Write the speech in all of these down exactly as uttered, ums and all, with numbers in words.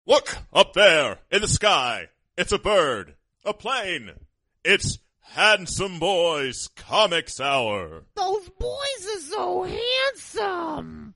Look, up there, in the sky. It's a bird. A plane. It's Handsome Boys Comics Hour. Those boys are so handsome.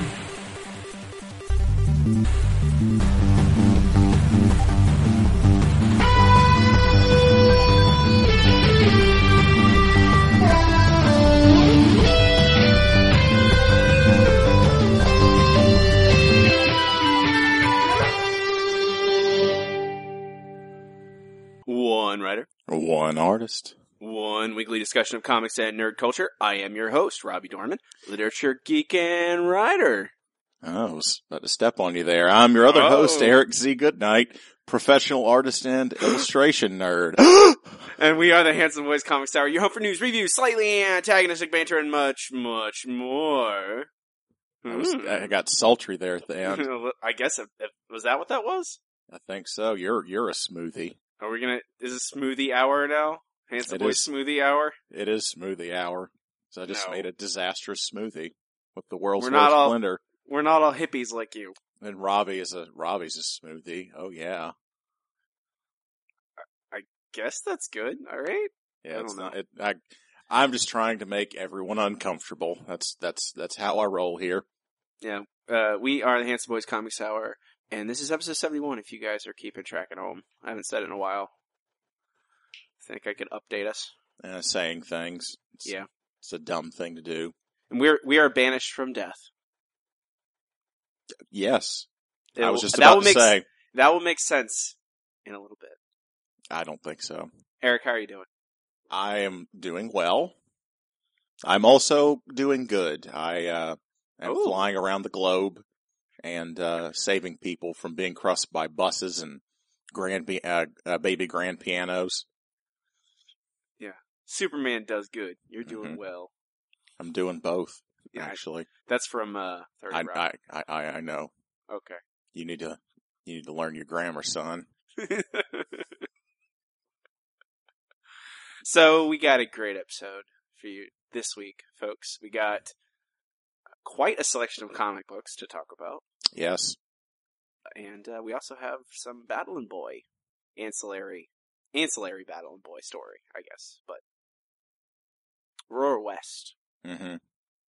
One writer. One artist. One weekly discussion of comics and nerd culture. I am your host, Robbie Dorman, literature geek and writer. Oh, I was about to step on you there. I'm your other Oh. host, Eric Z. Goodnight, professional artist and illustration nerd. And we are the Handsome Boys Comics Hour, your home for news, reviews, slightly antagonistic banter, and much, much more. I, was, Hmm. I got sultry there at the end. I guess, if, if, was that what that was? I think so. You're you're a smoothie. Are we gonna, is it smoothie hour now? Handsome It Boys is. smoothie hour? It is smoothie hour. So I just No. made a disastrous smoothie with the world's We're not worst all- blender. We're not all hippies like you. And Robbie is a Robbie's a smoothie. Oh yeah. Guess that's good, alright? Yeah, I it's don't not know. it, I I'm just trying to make everyone uncomfortable. That's that's that's how I roll here. Yeah. Uh, we are the Handsome Boys Comics Hour, and this is episode seventy-one if you guys are keeping track at home. I haven't said it in a while. Think I could update us. Uh, saying things. It's, Yeah. It's a dumb thing to do. And we're, we are banished from death. Yes. I It'll- was just that about will to make, say. That will make sense in a little bit. I don't think so. Eric, how are you doing? I am doing well. I'm also doing good. I uh, am Ooh. flying around the globe and uh, saving people from being crushed by buses and grand pi- uh, uh, baby grand pianos. Superman does good. You're doing Mhm. well. I'm doing both, Yeah, I- actually. that's from uh, thirty I, Rock. I, I, I know. Okay. You need to you need to learn your grammar, son. So we got a great episode for you this week, folks. We got quite a selection of comic books to talk about. Yes. And uh, we also have some Battle and Boy ancillary, ancillary Battle and Boy story, I guess. But Roar West, hmm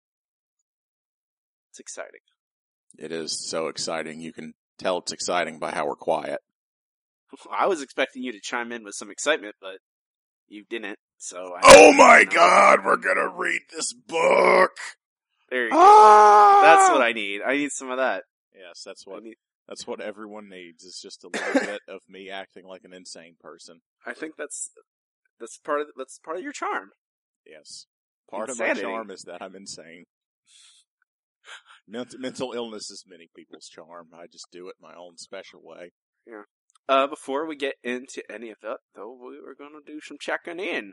it's exciting. It is so exciting. You can tell it's exciting by how we're quiet. I was expecting you to chime in with some excitement, but you didn't. So I Oh my you know. God, we're gonna read this book. There you go. Ah! That's what I need. I need some of that. Yes, that's I what need. that's what everyone needs. Is just a little bit of me acting like an insane person. I think that's that's part of that's part of your charm. Yes, part Insanity. of my charm is that I'm insane. Mental, mental illness is many people's charm. I just do it my own special way. Uh, before we get into any of that, though, we were going to do some checking in.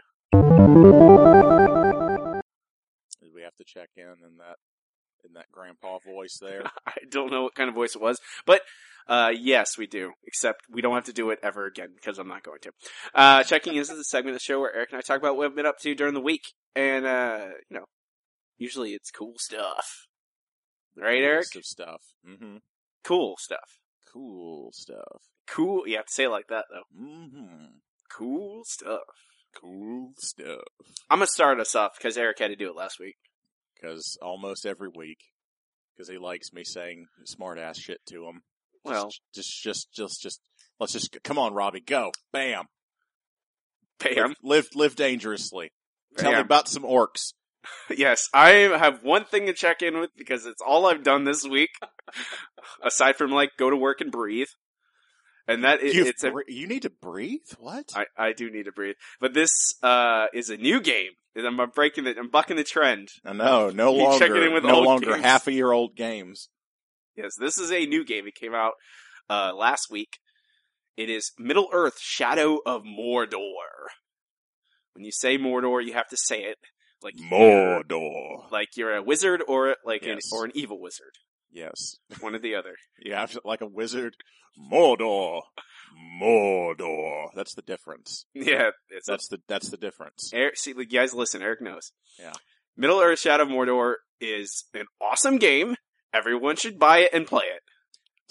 Did we have to check in in that in that grandpa voice there? I don't know what kind of voice it was, but uh, yes, we do. Except we don't have to do it ever again because I'm not going to. Uh, checking in is the segment of the show where Eric and I talk about what we've been up to during the week, and uh, you know, usually it's cool stuff, right, Eric? List of stuff. Mm-hmm. Cool stuff. Cool stuff. Cool. You have to say it like that though. Mm-hmm. Cool stuff. Cool stuff. I'm gonna start us off because Eric had to do it last week. Because almost every week, because he likes me saying smart ass shit to him. Well, just, just, just, just, let's just come on, Robbie, go, bam, bam. live, live dangerously. Tell me Bam. about some orcs. Yes, I have one thing to check in with because it's all I've done this week, aside from like go to work and breathe, and that is, You've it's a, bre- you need to breathe. What? I, I do need to breathe, but this uh is a new game. And I'm breaking it. I'm bucking the trend. I know. No You checking longer, in with no old longer games. half a year old games. Yes, this is a new game. It came out uh last week. It is Middle Earth: Shadow of Mordor. When you say Mordor, you have to say it like Mordor. like you're a wizard or like Yes. an or an evil wizard, Yes. one or the other. You have to, like a wizard. Mordor. Mordor. That's the difference. Yeah, it's That's the that's the difference. Eric, see, you guys, listen. Eric knows. Yeah. Middle Earth: Shadow of Mordor is an awesome game. Everyone should buy it and play it.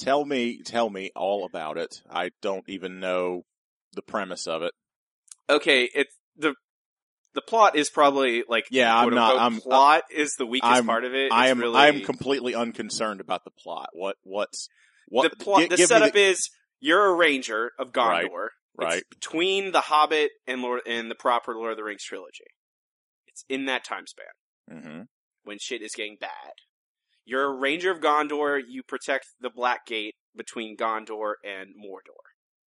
tell me, tell me all about it. I don't even know the premise of it. Okay, it's the the plot is probably like Yeah, I'm not. I'm plot I'm, is the weakest I'm, part of it. It's I am. really, I am completely unconcerned about the plot. What? What's what? The plot. G- the give setup the, is you're a ranger of Gondor. Right. Right. It's between the Hobbit and Lord and the proper Lord of the Rings trilogy. It's in that time span mm-hmm. when shit is getting bad. You're a ranger of Gondor. You protect the Black Gate between Gondor and Mordor.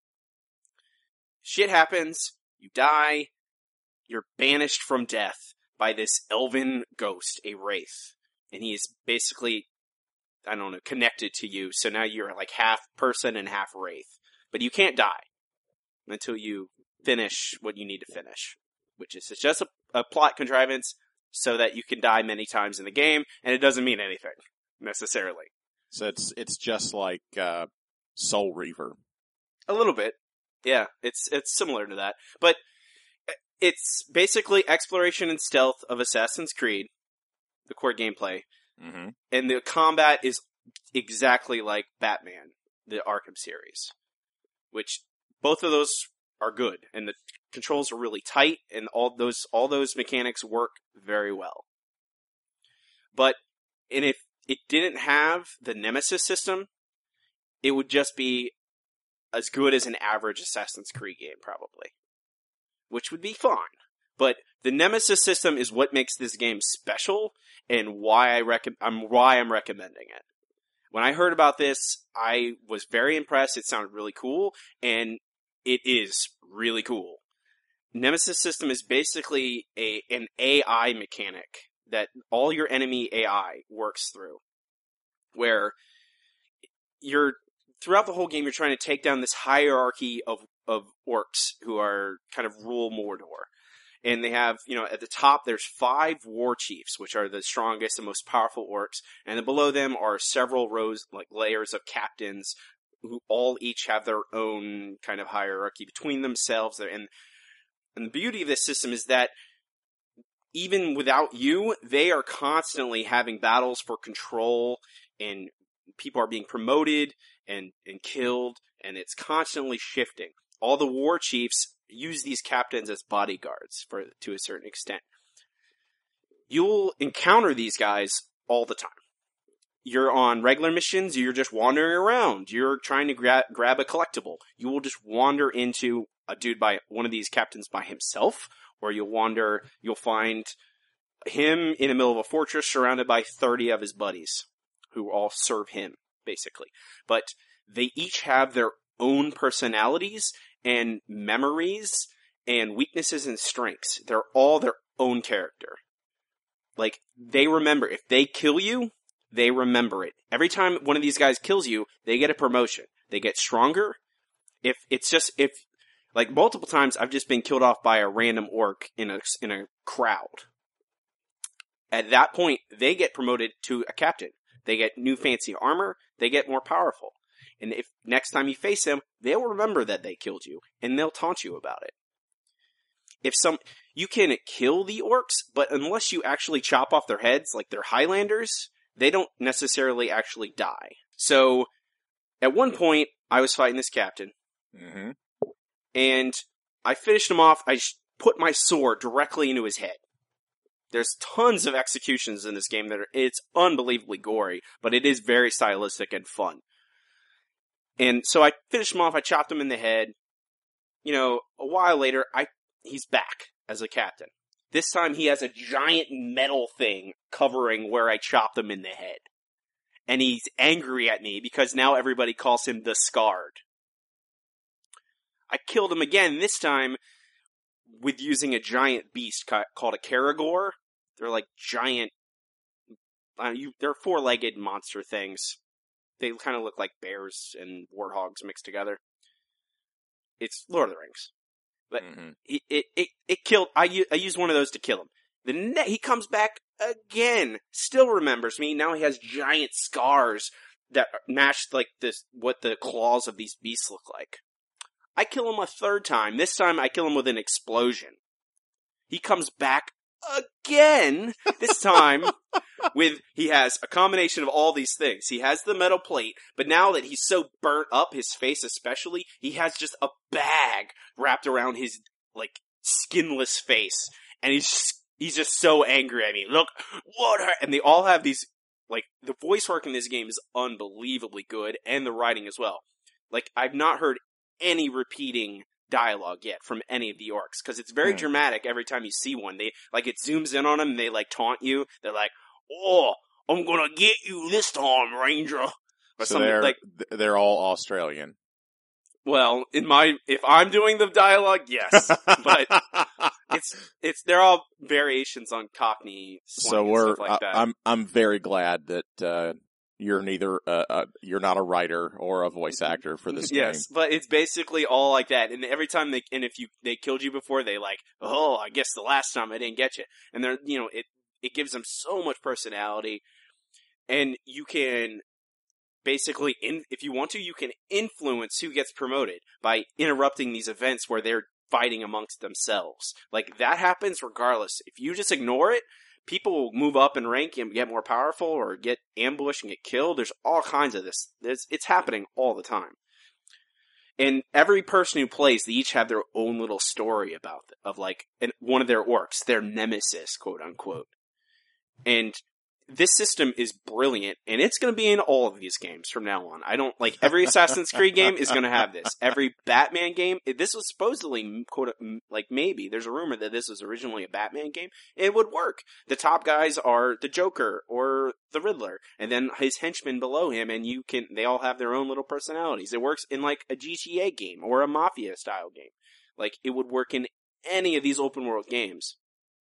Shit happens. You die. You're banished from death by this elven ghost, a wraith. And he is basically, I don't know, connected to you. So now you're like half person and half wraith. But you can't die until you finish what you need to finish. Which is it's just a, a plot contrivance so that you can die many times in the game. And it doesn't mean anything, necessarily. So it's, it's just like uh, Soul Reaver. A little bit. Yeah, it's it's similar to that. But it's basically exploration and stealth of Assassin's Creed, the core gameplay. Mm-hmm. And the combat is exactly like Batman, the Arkham series. Which, both of those are good. And the controls are really tight, and all those all those mechanics work very well. But, and if it didn't have the Nemesis system, it would just be as good as an average Assassin's Creed game, probably. Which would be fine. But the Nemesis system is what makes this game special, and why I rec- I'm why I'm recommending it. When I heard about this, I was very impressed. It sounded really cool, and it is really cool. Nemesis system is basically a an A I mechanic that all your enemy A I works through, where you're throughout the whole game, you're trying to take down this hierarchy of, of orcs who are kind of rule Mordor. And they have, you know, at the top, there's five war chiefs, which are the strongest and most powerful orcs. And then below them are several rows, like layers of captains who all each have their own kind of hierarchy between themselves. And, and the beauty of this system is that even without you, they are constantly having battles for control, and people are being promoted and, and killed, and it's constantly shifting. All the war chiefs use these captains as bodyguards for to a certain extent. You'll encounter these guys all the time. You're on regular missions, you're just wandering around, you're trying to gra- grab a collectible. You will just wander into a dude by one of these captains by himself, or you'll wander, you'll find him in the middle of a fortress surrounded by thirty of his buddies who all serve him, basically. But they each have their own personalities and memories and weaknesses and strengths. They're all their own character. Like, they remember. If they kill you, they remember it. Every time one of these guys kills you, they get a promotion. They get stronger. If it's just, if, like, multiple times I've just been killed off by a random orc in a, in a crowd. At that point, they get promoted to a captain. They get new fancy armor. They get more powerful. And if next time you face them, they'll remember that they killed you, and they'll taunt you about it. If some, you can kill the orcs, but unless you actually chop off their heads, like they're Highlanders, they don't necessarily actually die. So, at one point, I was fighting this captain, mm-hmm. and I finished him off. I put my sword directly into his head. There's tons of executions in this game that are, it's unbelievably gory, but it is very stylistic and fun. And so I finished him off, I chopped him in the head. You know, a while later, I he's back as a captain. This time he has a giant metal thing covering where I chopped him in the head. And he's angry at me because now everybody calls him the Scarred. I killed him again, this time with using a giant beast ca- called a Caragor. They're like giant, uh, you, they're four-legged monster things. They kind of look like bears and warthogs mixed together. It's Lord of the Rings. But mm-hmm. it, it, it, it killed, I, I used one of those to kill him. The ne- he comes back again, still remembers me. Now he has giant scars that match like this, what the claws of these beasts look like. I kill him a third time. This time I kill him with an explosion. He comes back again, this time with, he has a combination of all these things. He has the metal plate, but now that he's so burnt up, his face especially, he has just a bag wrapped around his, like, skinless face. And he's just, he's just so angry at me. Look, what are, and they all have these, like, the voice work in this game is unbelievably good, and the writing as well. Like, I've not heard any repeating dialogue yet from any of the orcs, because it's very hmm. dramatic every time you see one. They, like, it zooms in on them, and they, like, taunt you. They're like, oh, I'm gonna get you this time, Ranger. Or so something they're, like, they're all Australian. Well, in my, if I'm doing the dialogue, yes. But it's, it's, they're all variations on Cockney slang so we're, and stuff like that. I, I'm, I'm very glad that, uh, you're neither, uh, uh, you're not a writer or a voice actor for this game. Yes, but it's basically all like that. And every time they, and if you, they killed you before, they like, oh, I guess the last time I didn't get you. And they're, you know, it, it gives them so much personality. And you can, basically, in, if you want to, you can influence who gets promoted by interrupting these events where they're fighting amongst themselves. Like, that happens regardless. If you just ignore it, people will move up in rank and get more powerful or get ambushed and get killed. There's all kinds of this. There's, it's happening all the time. And every person who plays, they each have their own little story about it, of like, and one of their orcs, their nemesis, quote unquote. And this system is brilliant, and it's going to be in all of these games from now on. I don't, like, every Assassin's Creed game is going to have this. Every Batman game, this was supposedly, quote, like, maybe, there's a rumor that this was originally a Batman game. It would work. The top guys are the Joker or the Riddler, and then his henchmen below him, and you can, they all have their own little personalities. It works in, like, a G T A game or a Mafia-style game. Like, it would work in any of these open-world games.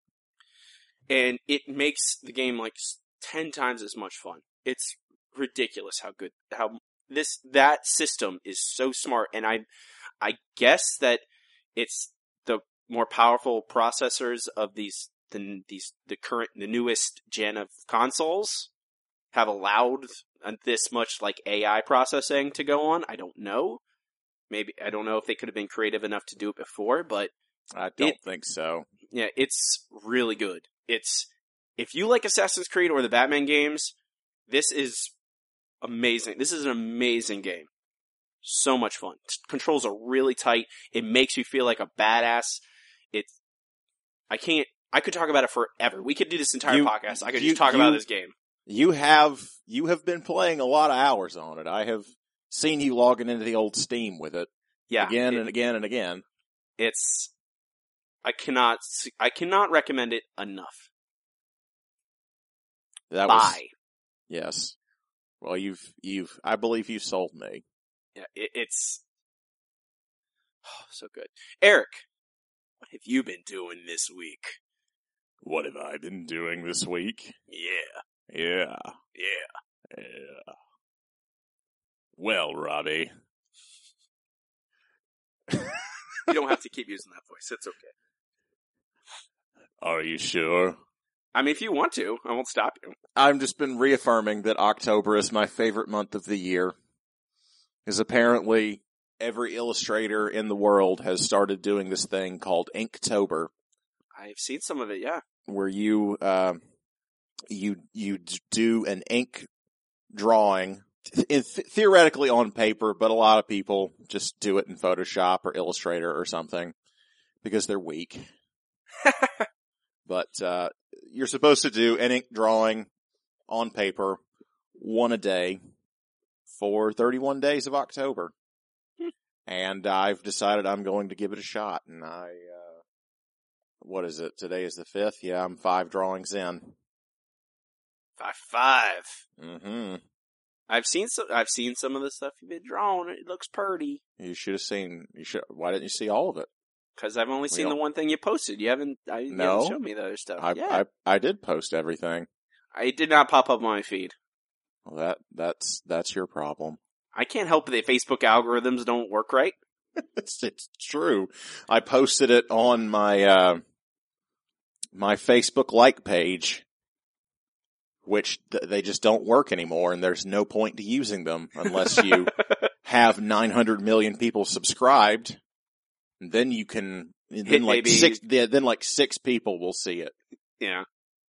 And it makes the game, like, ten times as much fun. It's ridiculous how good, how this, that system is so smart. And I, I guess that it's the more powerful processors of these, the, these, the current, the newest gen of consoles have allowed this much like A I processing to go on. I don't know. Maybe, I don't know if they could have been creative enough to do it before, but I don't it, think so. Yeah, it's really good. It's, if you like Assassin's Creed or the Batman games, this is amazing. This is an amazing game. So much fun. Controls are really tight. It makes you feel like a badass. It's, I can't, I could talk about it forever. We could do this entire you, podcast. I could you, just talk you, about this game. You have, you have been playing a lot of hours on it. I have seen you logging into the old Steam with it. Yeah. Again it, and again and again. It's, I cannot, I cannot recommend it enough. That Bye. was, yes. Well, you've, you've, I believe you sold me. Yeah, it, it's oh, so good. Eric, what have you been doing this week? What have I been doing this week? Yeah. Yeah. Yeah. Yeah. Well, Robbie. You don't have to keep using that voice. It's okay. Are you sure? I mean, if you want to, I won't stop you. I've just been reaffirming that October is my favorite month of the year. Because apparently every illustrator in the world has started doing this thing called Inktober. I've seen some of it, yeah. Where you, uh, you, you do an ink drawing, th- theoretically on paper, but a lot of people just do it in Photoshop or Illustrator or something. Because they're weak. But, uh, you're supposed to do an ink drawing on paper, one a day, for thirty-one days of October. And I've decided I'm going to give it a shot. And I, uh, what is it? Today is the fifth? Yeah, I'm five drawings in. Five, five. Mm-hmm. I've seen some, I've seen some of the stuff you've been drawing. It looks pretty. You should have seen, you should, why didn't you see all of it? Because I've only seen the one thing you posted. You haven't, I, you no, haven't showed me the other stuff. I, yeah. I, I did post everything. I did not pop up on my feed. Well, that, that's, that's your problem. I can't help that Facebook algorithms don't work right. it's, it's true. I posted it on my, uh, my Facebook like page, which th- they just don't work anymore, and there's no point to using them unless you have nine hundred million people subscribed. Then you can, then Hit like maybe, six, then like six people will see it. Yeah.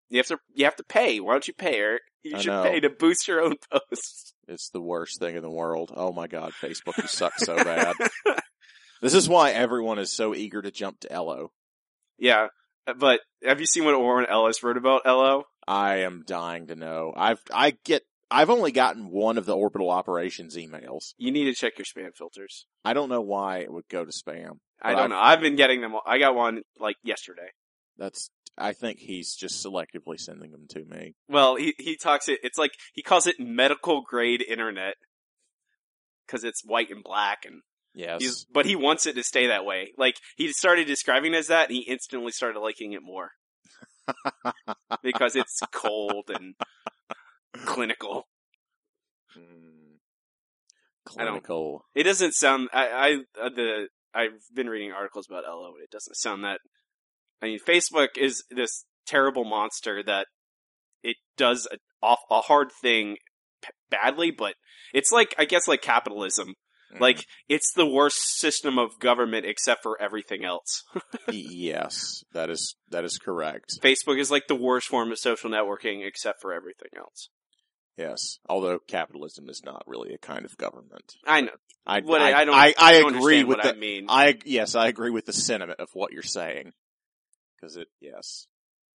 You have to you have to pay. Why don't you pay, Eric? You I should know. pay to boost your own posts. It's the worst thing in the world. Oh my god, Facebook, you suck so bad. This is why everyone is so eager to jump to L O. Yeah, but have you seen what Warren Ellis wrote about L O? I am dying to know. I've I get I've only gotten one of the orbital operations emails. You need to check your spam filters. I don't know why it would go to spam. I but don't I've- know. I've been getting them. I got one like yesterday. That's I think he's just selectively sending them to me. Well, he he talks it. It's like he calls it medical grade internet because it's white and black, and Yes. he's but he wants it to stay that way. Like he started describing it as that, and he instantly started liking it more because it's cold and clinical. Mm. I don't- Clinical. It doesn't sound. I I uh, the I've been reading articles about L O. It doesn't sound that. I mean, Facebook is this terrible monster that it does a, off, a hard thing p- badly, but it's like, I guess like capitalism. Mm. Like, it's the worst system of government except for everything else. Y- yes, that is that is correct. Facebook is like the worst form of social networking except for everything else. Yes, although capitalism is not really a kind of government. I know. I What I, I, I don't, I, I don't agree understand with what the I mean. I yes, I agree with the sentiment of what you're saying. Because it yes.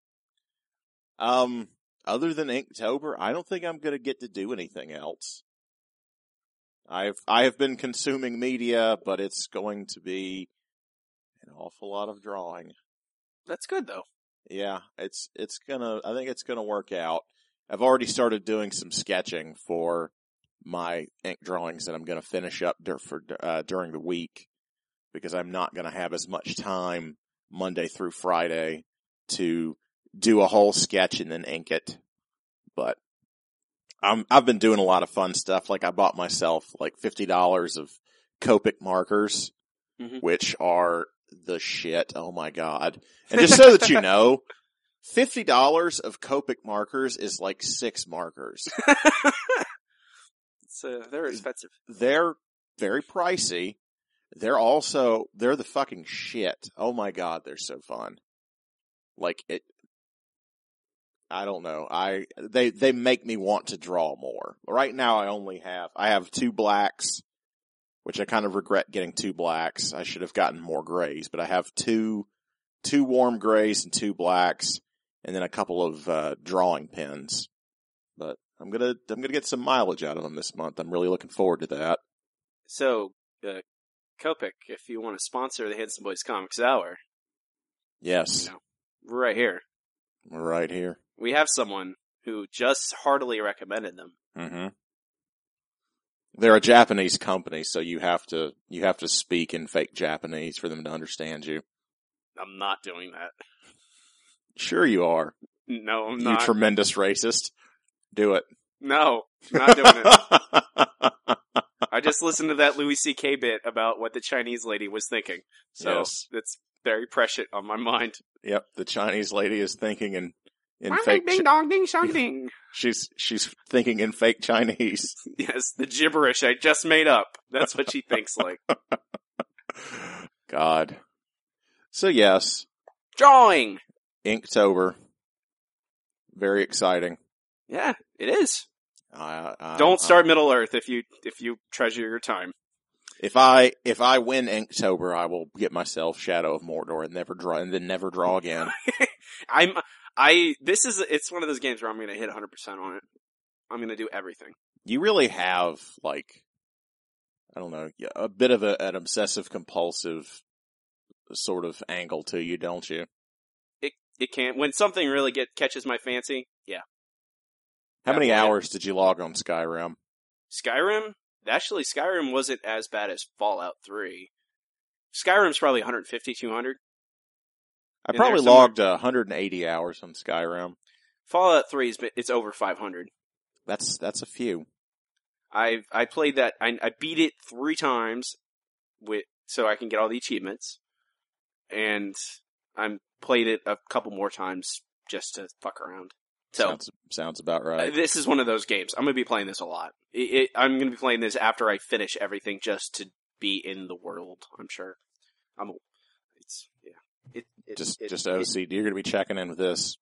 Um, other than Inktober, I don't think I'm going to get to do anything else. I've I have been consuming media, but it's going to be an awful lot of drawing. That's good though. Yeah, it's it's gonna. I think it's gonna work out. I've already started doing some sketching for my ink drawings that I'm gonna finish up dur- for uh, during the week because I'm not gonna have as much time Monday through Friday to do a whole sketch and then ink it. But I'm I've been doing a lot of fun stuff. Like I bought myself like fifty dollars of Copic markers, Mhm. which are the shit. Oh my god. And just so that you know, fifty dollars of Copic markers is like six markers. It's, uh, they're expensive. They're very pricey. They're also, they're the fucking shit. Oh my god, they're so fun. Like it, I don't know. I, they, they make me want to draw more. Right now I only have, I have two blacks, which I kind of regret getting two blacks. I should have gotten more grays, but I have two, two warm grays and two blacks, and then a couple of, uh, drawing pens. But I'm gonna, I'm gonna get some mileage out of them this month. I'm really looking forward to that. So, uh, Copic, if you want to sponsor the Handsome Boys Comics Hour, Yes. you know, we're right here. We're right here. We have someone who just heartily recommended them. Mm-hmm. They're a Japanese company, so you have to you have to speak in fake Japanese for them to understand you. I'm not doing that. Sure you are. No, I'm You not. tremendous racist. Do it. no, not doing it. I just listened to that Louis C K bit about what the Chinese lady was thinking. So Yes. it's very prescient on my mind. Yep, the Chinese lady is thinking in in Ding, fake. ding Chi- dong ding shong ding. she's she's thinking in fake Chinese. Yes, the gibberish I just made up. That's what she thinks like. God. So yes, Drawing! Inktober. Very exciting. Yeah, it is. I, I, Don't I- start Middle Earth if you if you treasure your time. If I if I win Inktober, I will get myself Shadow of Mordor and never draw and then never draw again. I'm I this is it's one of those games where I'm going to hit one hundred percent on it. I'm going to do everything. You really have like I don't know a bit of a, an obsessive compulsive sort of angle to you, don't you? It it can't when something really get catches my fancy. Yeah. How Yeah, many well, yeah. hours did you log on Skyrim? Skyrim, actually Skyrim wasn't as bad as Fallout three. Skyrim's probably one fifty, two hundred. I In probably there somewhere. logged uh, one hundred eighty hours on Skyrim. Fallout three is it's over five hundred. That's that's a few. I I played that. I, I beat it three times with so I can get all the achievements, and I played it a couple more times just to fuck around. So sounds sounds about uh, right. this is one of those games. I'm gonna be playing this a lot. It, it, I'm gonna be playing this after I finish everything, just to be in the world. I'm sure. I'm. It's yeah. It, it Just it, just it- O C D. You're going to be checking in with this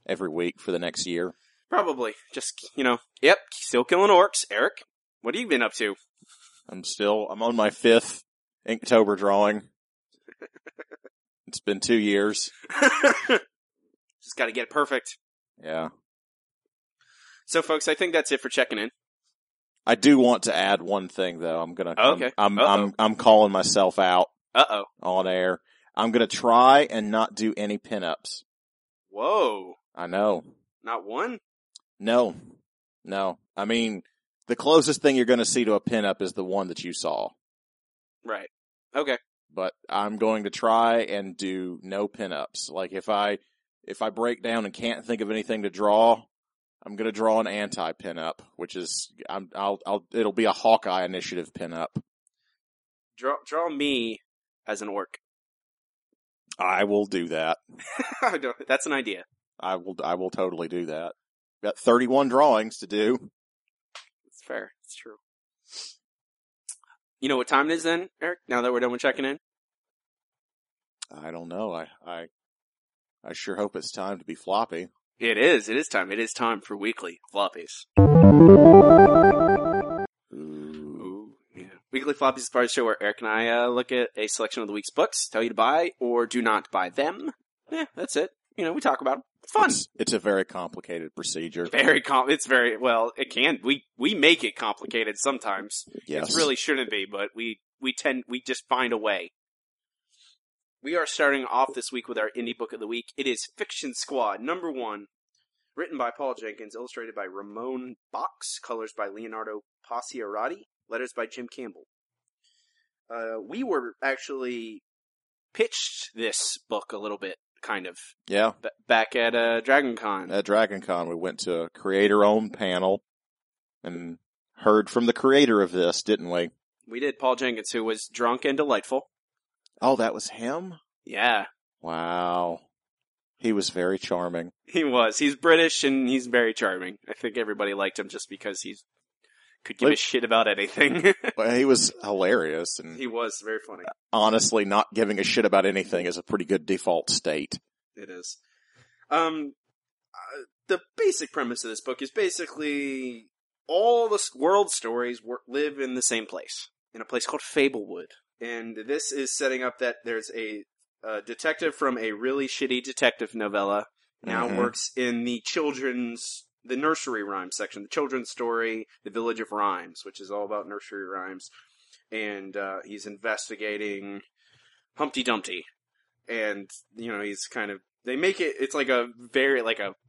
every week for the next year. Probably. Just, you know, yep, still killing orcs. Eric, what have you been up to? I'm still, I'm on my fifth Inktober drawing. It's been two years. Just gotta get it perfect. Yeah. So, folks, I think that's it for checking in. I do want to add one thing, though. I'm gonna, Oh, okay. I'm, I'm, Uh-oh. I'm, I'm calling myself out Uh-oh. on air. I'm gonna try and not do any pinups. Whoa. I know. Not one? No. No. I mean, the closest thing you're gonna see to a pinup is the one that you saw. Right. Okay. But I'm going to try and do no pinups. Like if I, if I break down and can't think of anything to draw, I'm going to draw an anti-pinup, which is, I'm, I'll, I'll, it'll be a Hawkeye Initiative pinup. Draw, draw me as an orc. I will do that. That's an idea. I will, I will totally do that. Got thirty-one drawings to do. It's fair. It's true. You know what time it is then, Eric? Now that we're done with checking in? I don't know. I, I, I sure hope it's time to be floppy. It is. It is time. It is time for weekly floppies. Ooh. Ooh, yeah. Weekly floppies is part of the show where Eric and I uh, look at a selection of the week's books, tell you to buy or do not buy them. Yeah, that's it. You know, we talk about them. It's fun. It's, it's a very complicated procedure. Very com. It's very well. It can. We we make it complicated sometimes. Yes. It really shouldn't be, but we we tend we just find a way. We are starting off this week with our indie book of the week. It is Fiction Squad number one, written by Paul Jenkins, illustrated by Ramon Box, colors by Leonardo Paciarati, letters by Jim Campbell. Uh, we were actually pitched this book a little bit. Kind of. Yeah. B- back at uh, DragonCon. At DragonCon, we went to a creator-owned panel and heard from the creator of this, didn't we? We did. Paul Jenkins, who was drunk and delightful. Oh, that was him? Yeah. Wow. He was very charming. He was. He's British and he's very charming. I think everybody liked him just because he could give Like, a shit about anything. well, he was hilarious, and He was very funny. honestly, not giving a shit about anything is a pretty good default state. It is. Um, uh, the basic premise of this book is basically all the s- world stories wor- live in the same place, in a place called Fablewood. And this is setting up that there's a, a detective from a really shitty detective novella now Mhm. works in the children's, the nursery rhyme section, the children's story, The Village of Rhymes, which is all about nursery rhymes. And uh, he's investigating Humpty Dumpty. And, you know, he's kind of, they make it, it's like a very, like a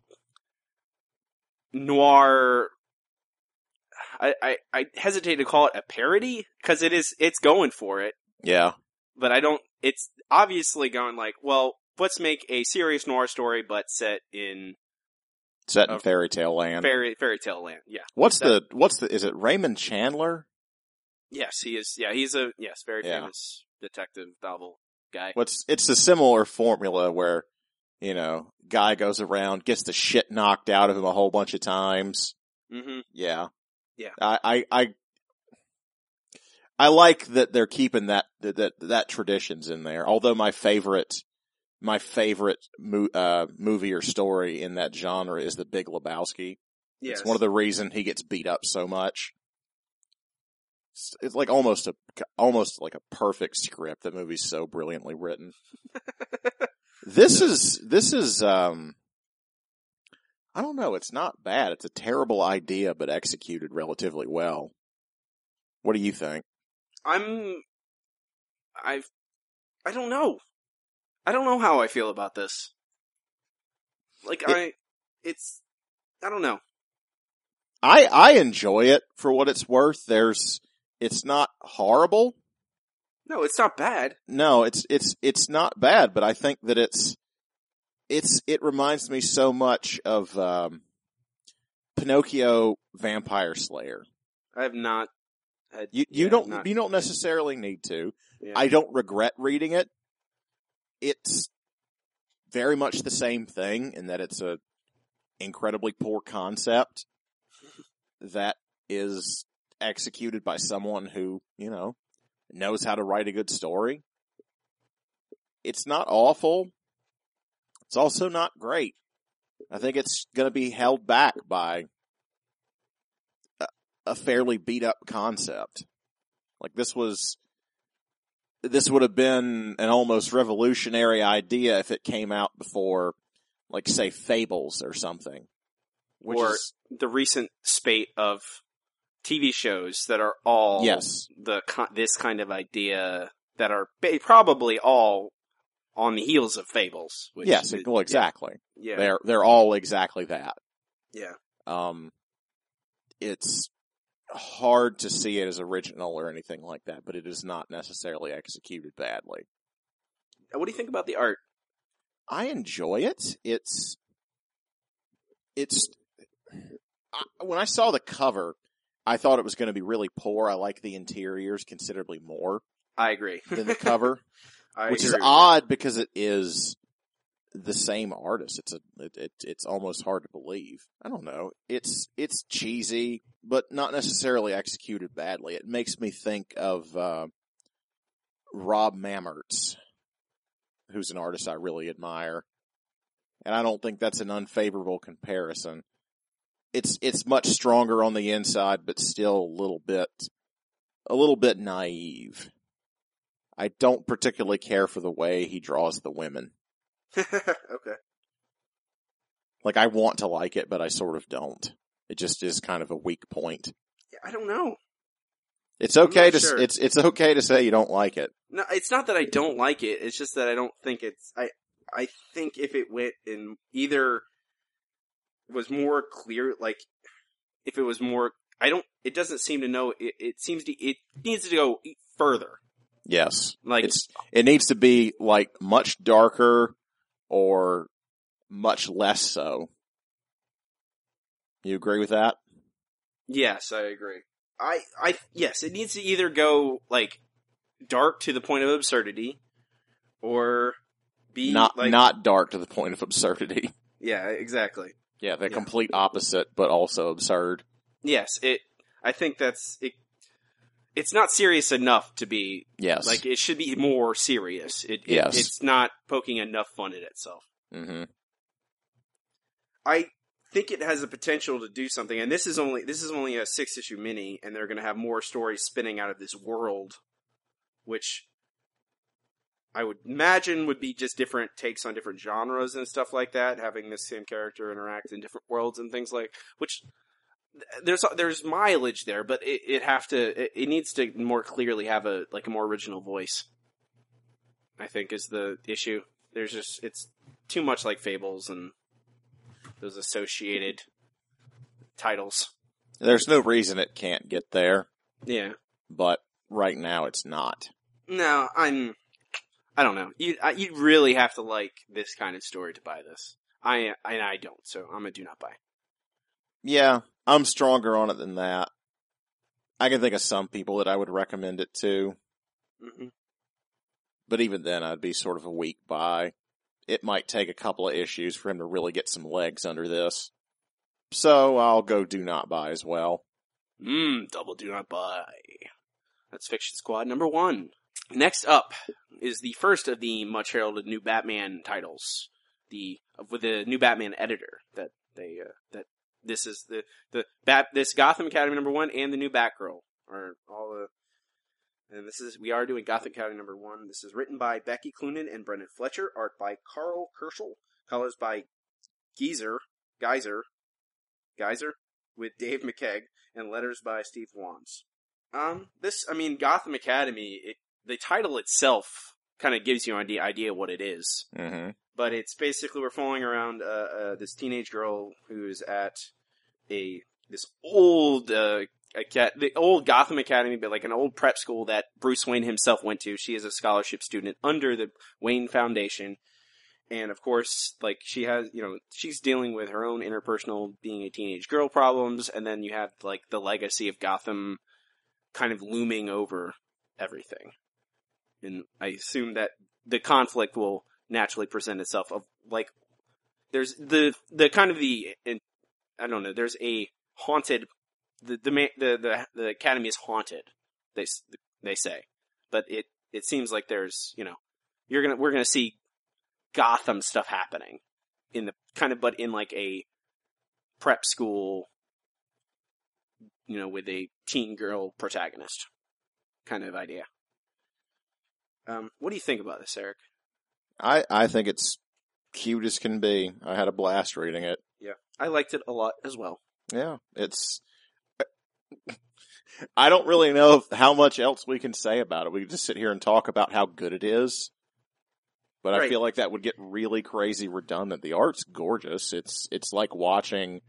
noir, I, I, I hesitate to call it a parody, because it is, it's going for it, Yeah. but I don't, it's obviously going like, well, let's make a serious noir story, but set in Set in Oh. fairy tale land. fairy, fairy tale land, yeah. What's the, what's the, is it Raymond Chandler? Yes, he is, yeah, he's a, yes, very Yeah. famous detective novel guy. What's, it's a similar formula where, you know, guy goes around, gets the shit knocked out of him a whole bunch of times. Mm-hmm. Yeah. Yeah. I, I, I, I like that they're keeping that, that, that traditions in there. Although my favorite, my favorite mo- uh, movie or story in that genre is The Big Lebowski. Yes. It's one of the reasons he gets beat up so much. It's, it's like almost a, almost like a perfect script. That movie's so brilliantly written. This is, this is, um, I don't know. It's not bad. It's a terrible idea, but executed relatively well. What do you think? I'm, I've, I don't know. I don't know how I feel about this. Like, It- I, it's, I don't know. I, I enjoy it for what it's worth. There's, it's not horrible. No, it's not bad. No, it's, it's, it's not bad, but I think that it's, it's, it reminds me so much of, um, Pinocchio Vampire Slayer. I have not had, You, you yeah, don't, not- you don't necessarily need to. yeah. I don't regret reading it. It's very much the same thing in that it's a incredibly poor concept that is executed by someone who, you know, knows how to write a good story. It's not awful. It's also not great. I think it's going to be held back by a, a fairly beat up concept. Like this was, this would have been an almost revolutionary idea if it came out before, like say Fables or something. Which or is, the recent spate of T V shows that are all yes. the this kind of idea that are ba- probably all on the heels of Fables. Which yes, is, well, exactly. Yeah. They're, they're all exactly that. Yeah. Um, it's hard to see it as original or anything like that, but it is not necessarily executed badly. What do you think about the art? I enjoy it. It's, it's, I, when I saw the cover, I thought it was going to be really poor. I like the interiors considerably more I agree. than the cover, I which is agree with odd because it is the same artist. It's a, it, it, it's almost hard to believe. I don't know. It's, it's cheesy, but not necessarily executed badly. It makes me think of, uh, Rob Mammertz, who's an artist I really admire. And I don't think that's an unfavorable comparison. It's, it's much stronger on the inside, but still a little bit, a little bit naive. I don't particularly care for the way he draws the women. Okay. Like, I want to like it, but I sort of don't. It just is kind of a weak point. Yeah, I don't know. It's okay not to, sure. it's, it's okay to say you don't like it. No, it's not that I don't like it. It's just that I don't think it's. I I think if it went in either was more clear, like if it was more, I don't. It doesn't seem to know. It, it seems to. It needs to go further. Yes. Like It's, it needs to be like much darker or much less so. You agree with that? yes, I agree. I I yes, it needs to either go like dark to the point of absurdity, or be Not, like not dark to the point of absurdity. yeah, exactly. Yeah, the Yeah. complete opposite, but also absurd. Yes, it. I think that's it. It's not serious enough to be Yes. like it should be more serious. It, it Yes. it's not poking enough fun at itself. Mm-hmm. I think it has the potential to do something, and this is only this is only a six issue mini, and they're going to have more stories spinning out of this world, which I would imagine would be just different takes on different genres and stuff like that. Having this same character interact in different worlds and things like which. There's there's mileage there, but it, it have to it, it needs to more clearly have a like a more original voice. I think is the issue. There's just it's too much like Fables and those associated titles. There's no reason it can't get there, Yeah. but right now it's not. No, I'm. I don't know. You I, you'd really have to like this kind of story to buy this. I and I don't, so I'm a do not buy. Yeah, I'm stronger on it than that. I can think of some people that I would recommend it to, Mm-hmm. but even then I'd be sort of a weak buy. It might take a couple of issues for him to really get some legs under this. So I'll go do not buy as well. Mmm, double do not buy. That's Fiction Squad number one. Next up is the first of the much heralded new Batman titles. The with the new Batman editor that they uh, that this is the the Bat this Gotham Academy number one and the new Batgirl are all the and this is we are doing Gotham Academy number one. This is written by Becky Cloonan and Brendan Fletcher, art by Carl Kerschel, colors by Geyser Geyser Geyser with Dave McKeag, and letters by Steve Wands. Um, this I mean Gotham Academy. It, the title itself kind of gives you an idea idea what it is. Mm-hmm. But it's basically we're following around uh, uh, this teenage girl who's at a this old uh, a, the old Gotham Academy, but like an old prep school that Bruce Wayne himself went to. She is a scholarship student under the Wayne Foundation, and of course, like she has, you know, she's dealing with her own interpersonal, being a teenage girl problems, and then you have like the legacy of Gotham kind of looming over everything. And I assume that the conflict will naturally present itself of like there's the the kind of the I don't know there's a haunted the the the the, the academy is haunted they they say, but it it seems like there's you know you're gonna we're gonna see Gotham stuff happening in the kind of, but in like a prep school, you know, with a teen girl protagonist kind of idea. Um, what do you think about this, Eric? I, I think it's cute as can be. I had a blast reading it. Yeah, I liked it a lot as well. Yeah, it's... I don't really know how much else we can say about it. We can just sit here and talk about how good it is. But Right. I feel like that would get really crazy redundant. The art's gorgeous. It's it's like watching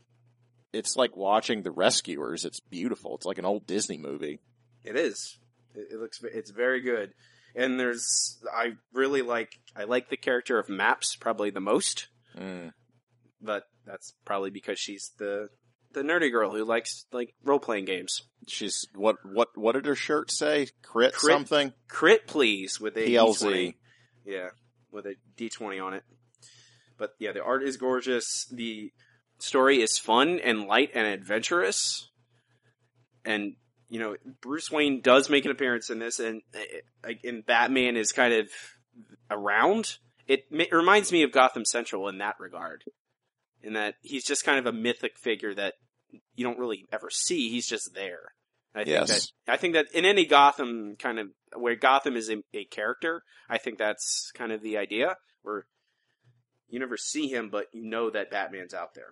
it's like watching The Rescuers. It's beautiful. It's like an old Disney movie. It is. It, it looks. It's very good. And there's. I really like. I like the character of Maps probably the most. Mm. But that's probably because she's the the nerdy girl who likes like role playing games. She's what what what did her shirt say? Crit, Crit- something? Crit, please, with a P L D twenty. Z. Yeah, with a D twenty on it. But yeah, the art is gorgeous. The story is fun and light and adventurous. And, you know, Bruce Wayne does make an appearance in this, and, and Batman is kind of around. It, it reminds me of Gotham Central in that regard. In that he's just kind of a mythic figure that you don't really ever see. He's just there. I think Yes. that I think that in any Gotham kind of where Gotham is a, a character, I think that's kind of the idea where you never see him, but you know that Batman's out there.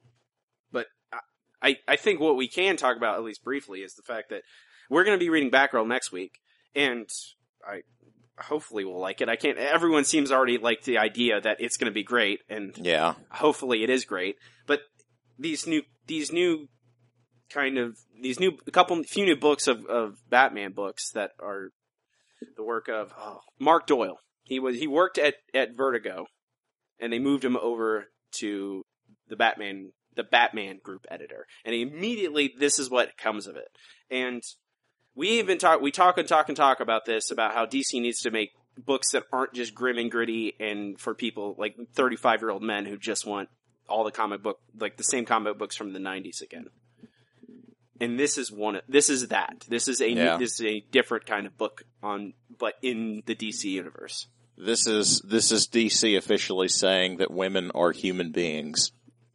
But I I think what we can talk about at least briefly is the fact that we're going to be reading Batgirl next week, and I hopefully we'll like it. I can't. Everyone seems already like the idea that it's going to be great, and Yeah. hopefully it is great. But these new these new kind of these new a couple few new books of, of Batman books that are the work of oh, Mark Doyle. He was he worked at, at Vertigo, and they moved him over to the Batman the Batman group editor, and immediately this is what comes of it. And we even talk we talk and talk and talk about this about how D C needs to make books that aren't just grim and gritty and for people like thirty-five year old men who just want all the comic book like the same comic books from the nineties again. And this is one. This is that. This is a Yeah. this is a different kind of book on, but in the D C universe. This is this is D C officially saying that women are human beings.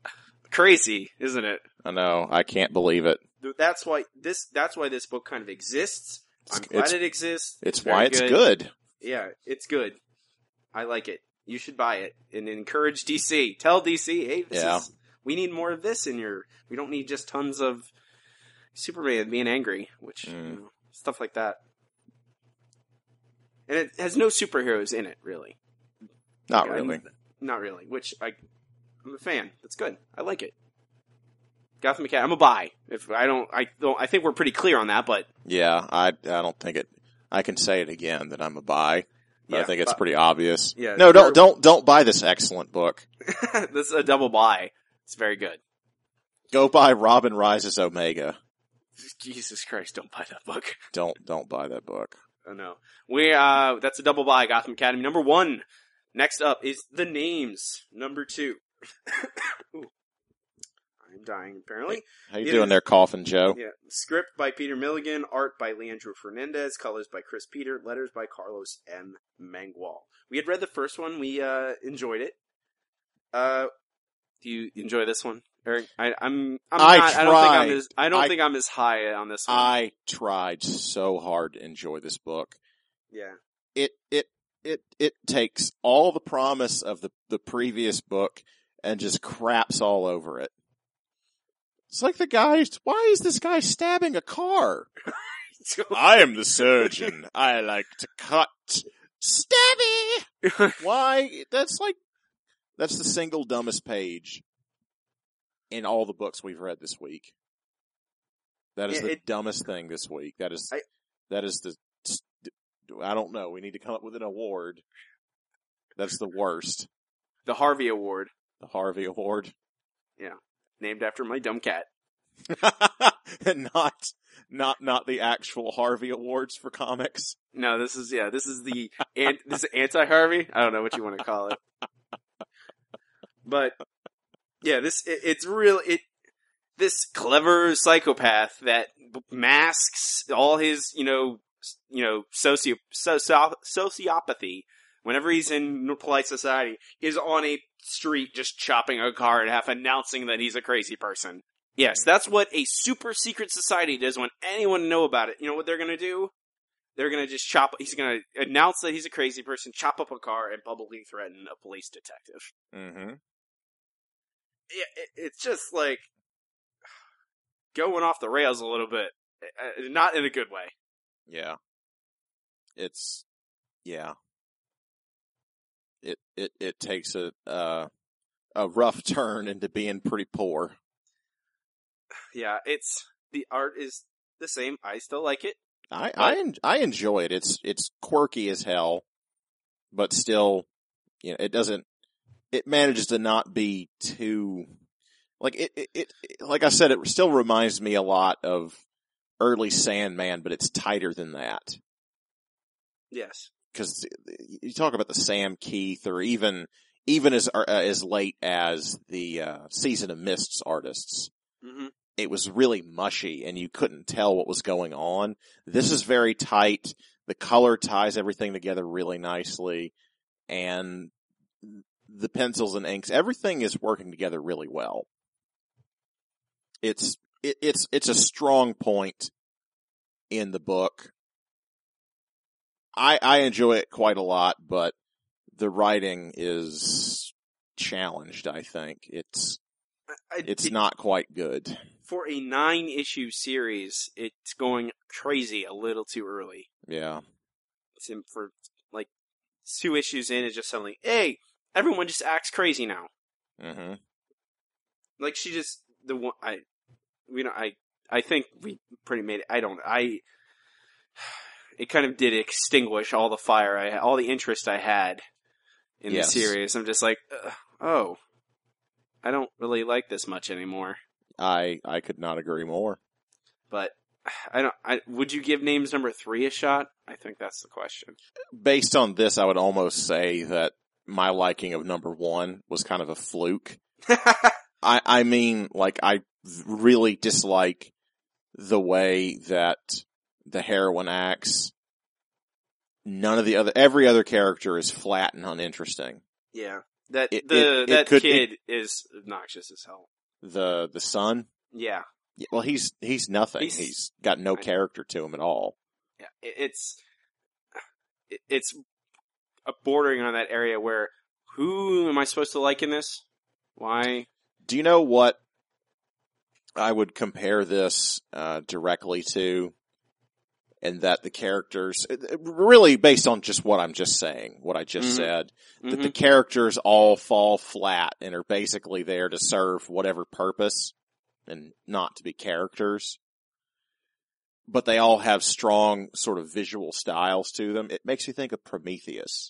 Crazy, isn't it? I know. I can't believe it. That's why this. That's why this book kind of exists. I'm glad It's- it exists. It's very why it's good. Yeah, it's good. I like it. You should buy it and encourage D C. Tell D C, hey, this Yeah. is, we need more of this in your. We don't need just tons of Superman being angry, which Mm. you know, stuff like that. And it has no superheroes in it, really. Not Yeah, really. I'm- Not really. Which I, I'm a fan. That's good. I like it. Gotham Academy. I'm a buy. If I don't, I don't. I think we're pretty clear on that. But Yeah, I I don't think it. I can say it again that I'm a buy. But Yeah, I think it's but- pretty obvious. Yeah, No, there- don't don't don't buy this excellent book. this is a double buy. It's very good. Go buy Robin Rises Omega. Jesus Christ! Don't buy that book. Don't don't buy that book. Oh no. We uh that's a double buy, Gotham Academy number one. Next up is The Names, number two. Ooh. I'm dying apparently. How you It doing is- there, Coffin Joe? Yeah. Script by Peter Milligan, art by Leandro Fernandez, colors by Chris Peter, letters by Carlos M. Mangual. We had read the first one, we uh enjoyed it. Uh do you enjoy this one, Eric? I, I'm. I'm I not. I don't think I'm tried. as. I don't I- think I'm as high on this one. I tried so hard to enjoy this book. yeah. It it it it takes all the promise of the the previous book and just craps all over it. It's like the guy. Why is this guy stabbing a car? I am the surgeon. I like to cut. Stabby. Why? That's like that's the single dumbest page in all the books we've read this week. That is Yeah, the it- dumbest thing this week. That is I- that is the. I don't know. We need to come up with an award. That's the worst. The Harvey Award, The Harvey Award. named after my dumb cat. not not not the actual Harvey Awards for comics. No, this is yeah. This is the an, this is anti Harvey. I don't know what you want to call it, but yeah, this it, it's real. It this clever psychopath that b- masks all his you know s- you know socio, socio sociopathy whenever he's in polite society, is on a street just chopping a car in half, announcing that he's a crazy person. Yes, that's what a super secret society does when anyone know about it. You know what they're going to do? They're going to just chop, he's going to announce that he's a crazy person, chop up a car, and publicly threaten a police detective. Mm-hmm. Yeah, it, it's just like going off the rails a little bit. Not in a good way. Yeah. It's, yeah. It, it, it takes a, uh, a rough turn into being pretty poor. Yeah, it's, the art is the same. I still like it. I, but... I, en- I enjoy it. It's, it's quirky as hell, but still, you know, it doesn't, it manages to not be too, like it, it, it, like I said, it still reminds me a lot of early Sandman, but it's tighter than that. Yes. Cause you talk about the Sam Keith or even, even as, uh, as late as the, uh, Season of Mists artists. Mm-hmm. It was really mushy and you couldn't tell what was going on. This is very tight. The color ties everything together really nicely, and the pencils and inks, everything is working together really well. It's, it, it's, it's a strong point in the book. I, I enjoy it quite a lot, but the writing is challenged, I think. It's, I, it's did, not quite good. For a nine issue series, it's going crazy a little too early. Yeah. It's in for like two issues in, it's just suddenly, hey, everyone just acts crazy now. Mm-hmm. Like she just the one I, we don't I I think we pretty made it. I don't I. It kind of did extinguish all the fire I all the interest I had in Yes. the series. I'm just like, uh, oh, I don't really like this much anymore. I, I could not agree more. But I don't. I would you give Names Number Three a shot? I think that's the question. Based on this, I would almost say that my liking of number one was kind of a fluke. I, I mean, like, I really dislike the way that the heroine acts. None of the other, every other character is flat and uninteresting. Yeah, that It- the it- it that could- kid is obnoxious as hell. The, the son? Yeah, Yeah, well, he's, he's nothing. He's- he's got no I- character to him at all. yeah. It, it's it, it's a bordering on that area where who am I supposed to like in this? Why? Do you know what I would compare this uh, directly to? And that the characters, really based on just what I'm just saying, what I just Mhm. said, that Mhm. the characters all fall flat and are basically there to serve whatever purpose and not to be characters. But they all have strong sort of visual styles to them. It makes you think of Prometheus.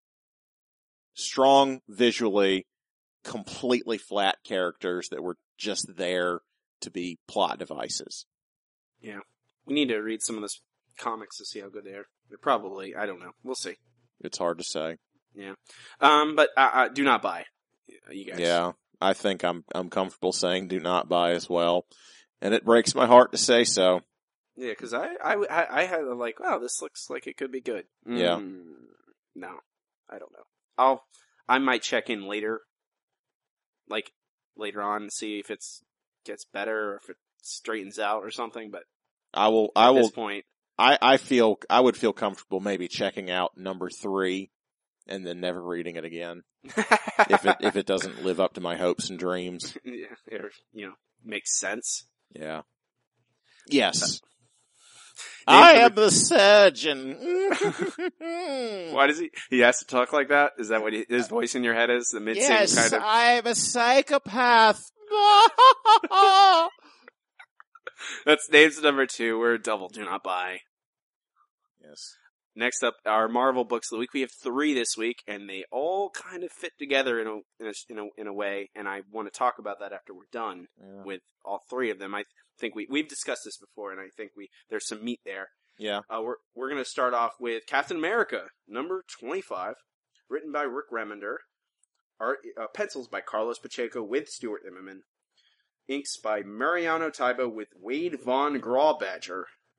Strong visually, completely flat characters that were just there to be plot devices. Yeah, we need to read some of this comics to see how good they are. They're probably, I don't know. We'll see. It's hard to say. Yeah. Um, but uh, uh, do not buy, you guys. Yeah, I think I'm I'm comfortable saying do not buy as well, and it breaks my heart to say so. Yeah, because I, I, I, I had like, wow, this looks like it could be good. Yeah. Mm, no, I don't know. I'll, I might check in later, like later on, see if it's gets better or if it straightens out or something. But I will. I at will. this point, I I feel I would feel comfortable maybe checking out number three, and then never reading it again if it if it doesn't live up to my hopes and dreams. yeah, or, you know, makes sense. Yeah. Yes. Name I number- am the surgeon. Why does he? He has to talk like that. Is that what he, his voice in your head is? The mid sing Yes, kind of. I'm a psychopath. That's names number two. We're a double. Do not buy. Yes. Next up, our Marvel books of the week. We have three this week, and they all kind of fit together in a in a in a, in a way. And I want to talk about that after we're done Yeah. with all three of them. I think we we've discussed this before, and I think we there's some meat there. Yeah. Uh, we're we're gonna start off with Captain America, number twenty-five, written by Rick Remender, art uh, pencils by Carlos Pacheco with Stuart Immonen, inks by Mariano Taibo with Wade Von Grawbadger,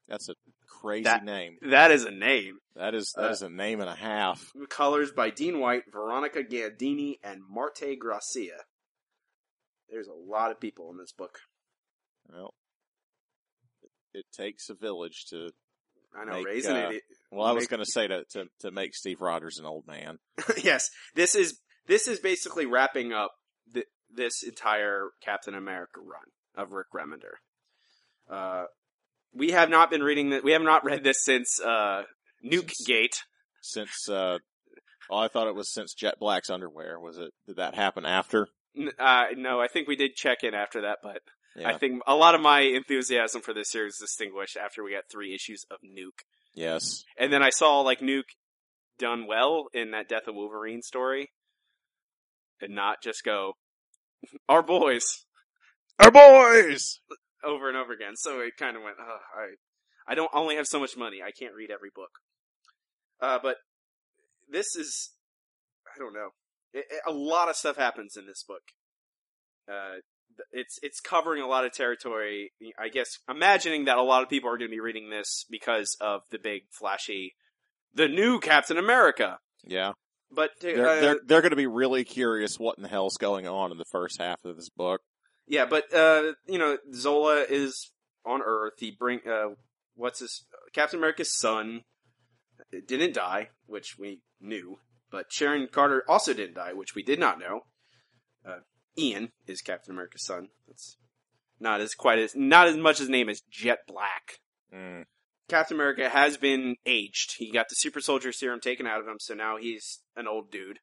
That's a crazy That- name. That is a name. That is that uh, is a name and a half. Colors by Dean White, Veronica Gandini, and Marte Gracia. There's a lot of people in this book. Well, it, it takes a village to. I know, Make, raising uh, it. Well, I was Make- going to say to, to to make Steve Rogers an old man. Yes, this is this is basically wrapping up the, this entire Captain America run of Rick Remender. Uh, we have not been reading that. We have not read this since uh, Nuke Gate. Since, uh, oh, I thought it was since Jet Black's underwear. Was it? Did that happen after? N- Uh, no, I think we did check in after that, but Yeah. I think a lot of my enthusiasm for this series is extinguished after we got three issues of Nuke. Yes. And then I saw, like, Nuke done well in that Death of Wolverine story. And not just go, our boys, Our boys! over and over again. So it kind of went, oh, I, I don't only have so much money. I can't read every book. Uh, but this is, I don't know. It, it, a lot of stuff happens in this book. Uh, it's, it's covering a lot of territory. I guess, imagining that a lot of people are going to be reading this because of the big, flashy, the new Captain America. Yeah. But, uh, They're, they're, they're going to be really curious what in the hell's going on in the first half of this book. yeah, but, uh, you know, Zola is on Earth. He bring, uh, what's his, Captain America's son didn't die, which we knew. But Sharon Carter also didn't die, which we did not know. Uh, Ian is Captain America's son. That's not as quite as, not as much his name as Jet Black. Mm. Captain America has been aged. He got the super soldier serum taken out of him, so now he's an old dude.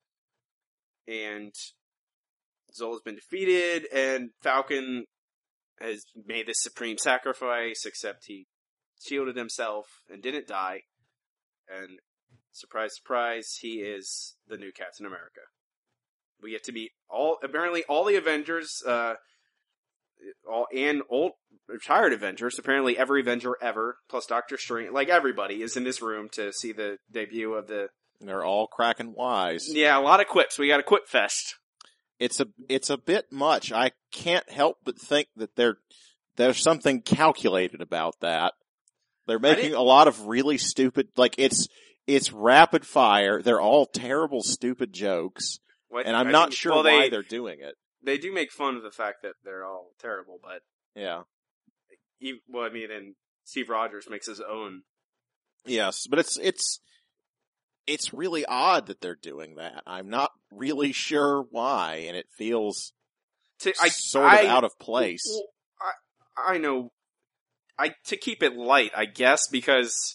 And Zola's been defeated, and Falcon has made this supreme sacrifice, except he shielded himself and didn't die. And surprise, surprise, he is the new Captain America. We get to meet all, apparently all the Avengers, uh, all, and old, retired Avengers, apparently every Avenger ever, plus Doctor Strange, like everybody is in this room to see the debut of the, They're all cracking wise. yeah, a lot of quips. We got a quip fest. It's a it's a bit much. I can't help but think that there there's something calculated about that. They're making didn't- a lot of really stupid, like it's it's rapid fire. They're all terrible, stupid jokes, What, and I'm I not think- sure well, why they, they're doing it. they do make fun of the fact that they're all terrible, but, Yeah. he, well, I mean, and Steve Rogers makes his own. Yes, but it's it's it's really odd that they're doing that. I'm not really sure why, and it feels To, I, sort I, of out of place. Well, I, I know. I to keep it light, I guess, because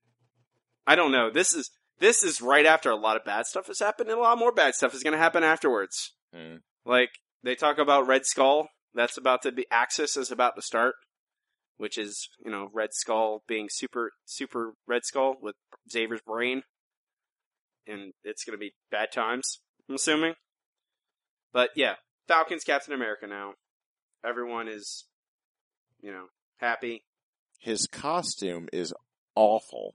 I don't know. This is this is right after a lot of bad stuff has happened, and a lot more bad stuff is going to happen afterwards. Hmm. Like they talk about Red Skull. That's about to be. Axis is about to start, which is you know Red Skull being super super Red Skull with Xavier's brain, and it's going to be bad times. I'm assuming, but yeah, Falcon's Captain America now. Everyone is, you know, happy. His costume is awful.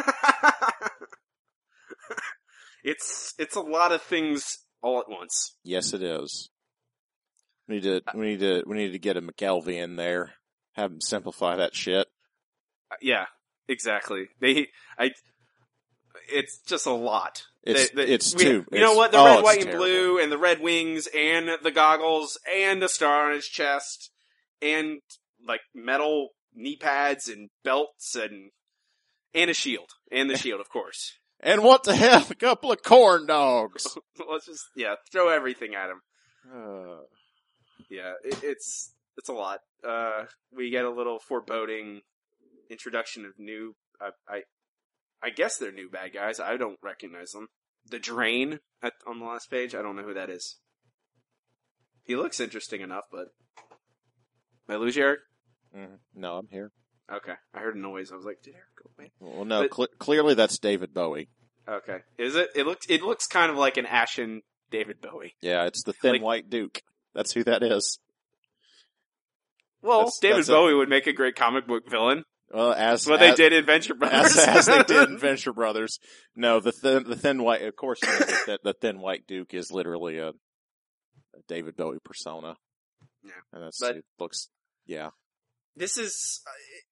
it's it's a lot of things all at once. Yes, it is. We need to we need to we need to get a McKelvey in there. Have him simplify that shit. Uh, Yeah, exactly. They, I, it's just a lot. It's They- they- it's we- too. You know it's- what? The oh, red, it's white, and terrible. blue, and the red wings, and the goggles, and the star on his chest, and like metal knee pads and belts, and and a shield, and the shield, of course. And what the hell? A couple of corn dogs. Let's just yeah, throw everything at him. Uh, Yeah, it, it's it's a lot. Uh, we get a little foreboding introduction of new. I, I I guess they're new bad guys. I don't recognize them. The Drain at, on the last page. I don't know who that is. He looks interesting enough, but did I lose you, Eric? mhm. No, I'm here. Okay, I heard a noise. I was like, did Eric go away? Well, no, But- cle clearly that's David Bowie. Okay, is it? It looks it looks kind of like an ashen David Bowie. Yeah, it's the Thin Like- White Duke. That's who that is. Well, That's- David that's a- Bowie would make a great comic book villain. Well, as That's what they as- did in Venture Brothers. as, as they did in Venture Brothers. No, the thin, the thin white, of course, you know, the, the thin white Duke is literally a, a David Bowie persona. Yeah. And that's, But- it looks, yeah. This is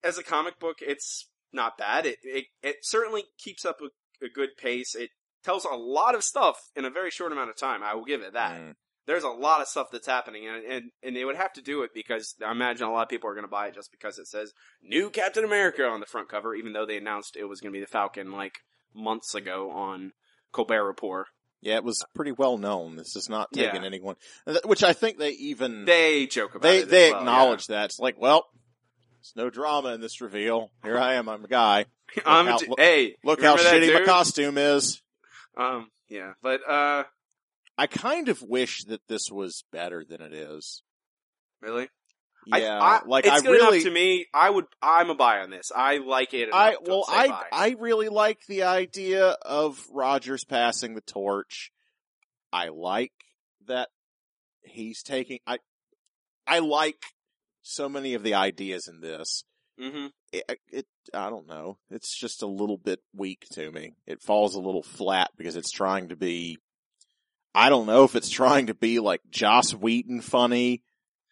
as a comic book, it's not bad. It it, it certainly keeps up a, a good pace. It tells a lot of stuff in a very short amount of time. I will give it that. Mm. There's a lot of stuff that's happening, and, and and they would have to do it because I imagine a lot of people are going to buy it just because it says "New Captain America" on the front cover, even though they announced it was going to be the Falcon like months ago on Colbert Report. Yeah, it was pretty well known. This is not taking Yeah. anyone, which I think they even They joke about they it. as they well, acknowledge that. It's like, well, there's no drama in this reveal. Here I am. I'm a guy. Yeah. Um, how- d- look- hey, Look how remember that shitty my dude? costume is. Um, yeah, but uh, I kind of wish that this was better than it is. really, Yeah, I, I, like it's I good really, enough to me. I would. I'm a buy on this. I like it. Enough I to well, say I buy. I really like the idea of Rogers passing the torch. I like that he's taking. I I like so many of the ideas in this. Mm-hmm. It, it I don't know. It's just a little bit weak to me. It falls a little flat because it's trying to be. I don't know if it's trying to be like Joss Whedon funny.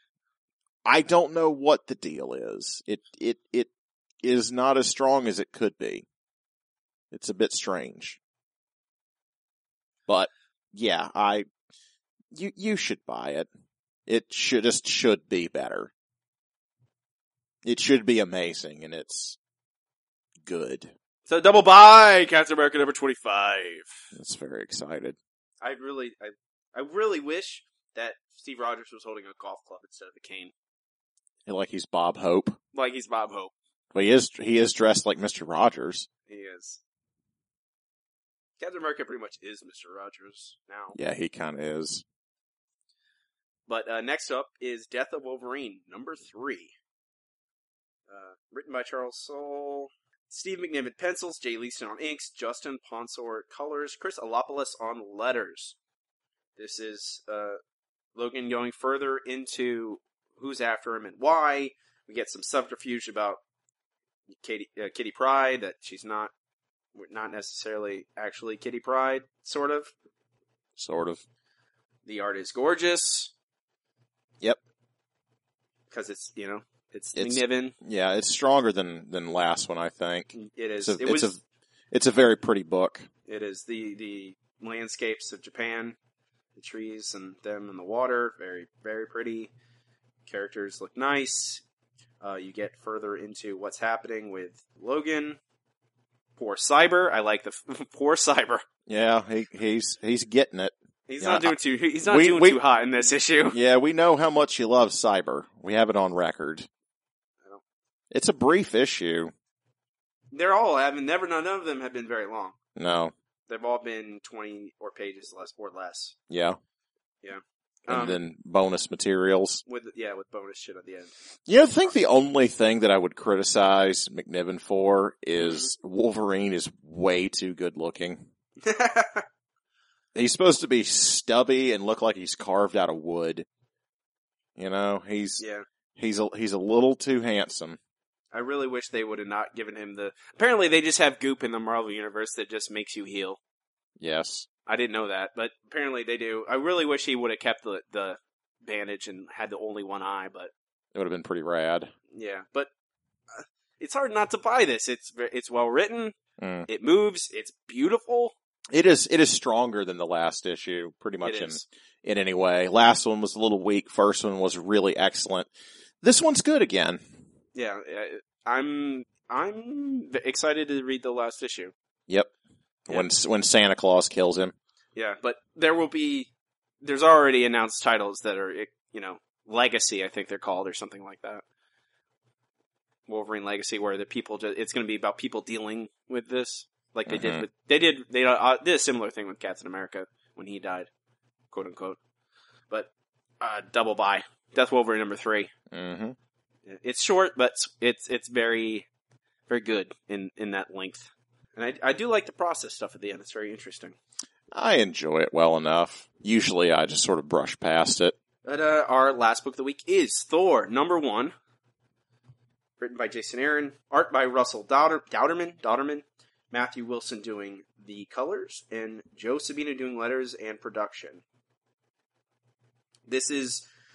I don't know what the deal is. It it it is not as strong as it could be. It's a bit strange. But yeah, I you you should buy it. It should just should be better. It should be amazing, and it's good. So double buy Captain America number twenty-five. It's very excited. I really, I, I really wish that Steve Rogers was holding a golf club instead of a cane, Like he's Bob Hope. like he's Bob Hope. Well, he is he is dressed like Mister Rogers. He is. Captain America pretty much is Mister Rogers now. Yeah, he kind of is. But uh, next up is Death of Wolverine, number three. Uh, written by Charles Soule. Steve McNiven pencils, Jay Leeson on inks, Justin Ponsor colors, Chris Alopoulos on letters. This is uh, Logan going further into who's after him and why. We get some subterfuge about Katie, uh, Kitty Pryde, that she's not not necessarily actually Kitty Pryde, sort of. Sort of. The art is gorgeous. Yep. Because it's, you know, it's, It's- McNiven. Yeah, it's stronger than than last one, I think. It is. It's a, it it's was. a it's a very pretty book. It is the the landscapes of Japan, the trees and them in the water, very very pretty. Characters look nice. Uh, you get further into what's happening with Logan. Poor Cyber. I like the poor Cyber. Yeah, he he's he's getting it. He's Yeah, not doing too. He's not we- doing we- too hot in this issue. Yeah, we know how much he loves Cyber. We have it on record. Well. It's a brief issue. They're all having never. None of them have been very long. No. They've all been twenty or pages less or less. Yeah. Yeah. And Um, then bonus materials. With yeah, with bonus shit at the end. You know, I think the only thing that I would criticize McNiven for is Wolverine is way too good looking. He's supposed to be stubby and look like he's carved out of wood. You know, he's yeah. he's a, he's a little too handsome. I really wish they would have not given him the. Apparently, they just have goop in the Marvel universe that just makes you heal. Yes. I didn't know that, but apparently they do. I really wish he would have kept the the bandage and had the only one eye, but It would have been pretty rad. yeah. But uh, it's hard not to buy this. It's ve- it's well written. Mm. It moves. It's beautiful. It is it is stronger than the last issue, pretty much It in, is. in any way. Last one was a little weak. First one was really excellent. This one's good again. Yeah, uh, I'm I'm v- excited to read the last issue. Yep. Yeah. When when Santa Claus kills him. Yeah, but there will be. There's already announced titles that are, you know, Legacy. I think they're called or something like that. Wolverine Legacy, where the people just, it's going to be about people dealing with this, like they Mhm. did with they did they uh, did a similar thing with Captain America when he died, quote unquote. But uh, double buy Death Wolverine number three. Mm-hmm. It's short, but it's it's very very good in in that length, and I I do like the process stuff at the end. It's very interesting. I enjoy it well enough. Usually I just sort of brush past it. But uh, our last book of the week is Thor number one, written by Jason Aaron, art by Russell Dowder, Dowderman, Dowderman, Matthew Wilson doing the colors, and Joe Sabino doing letters and production. This is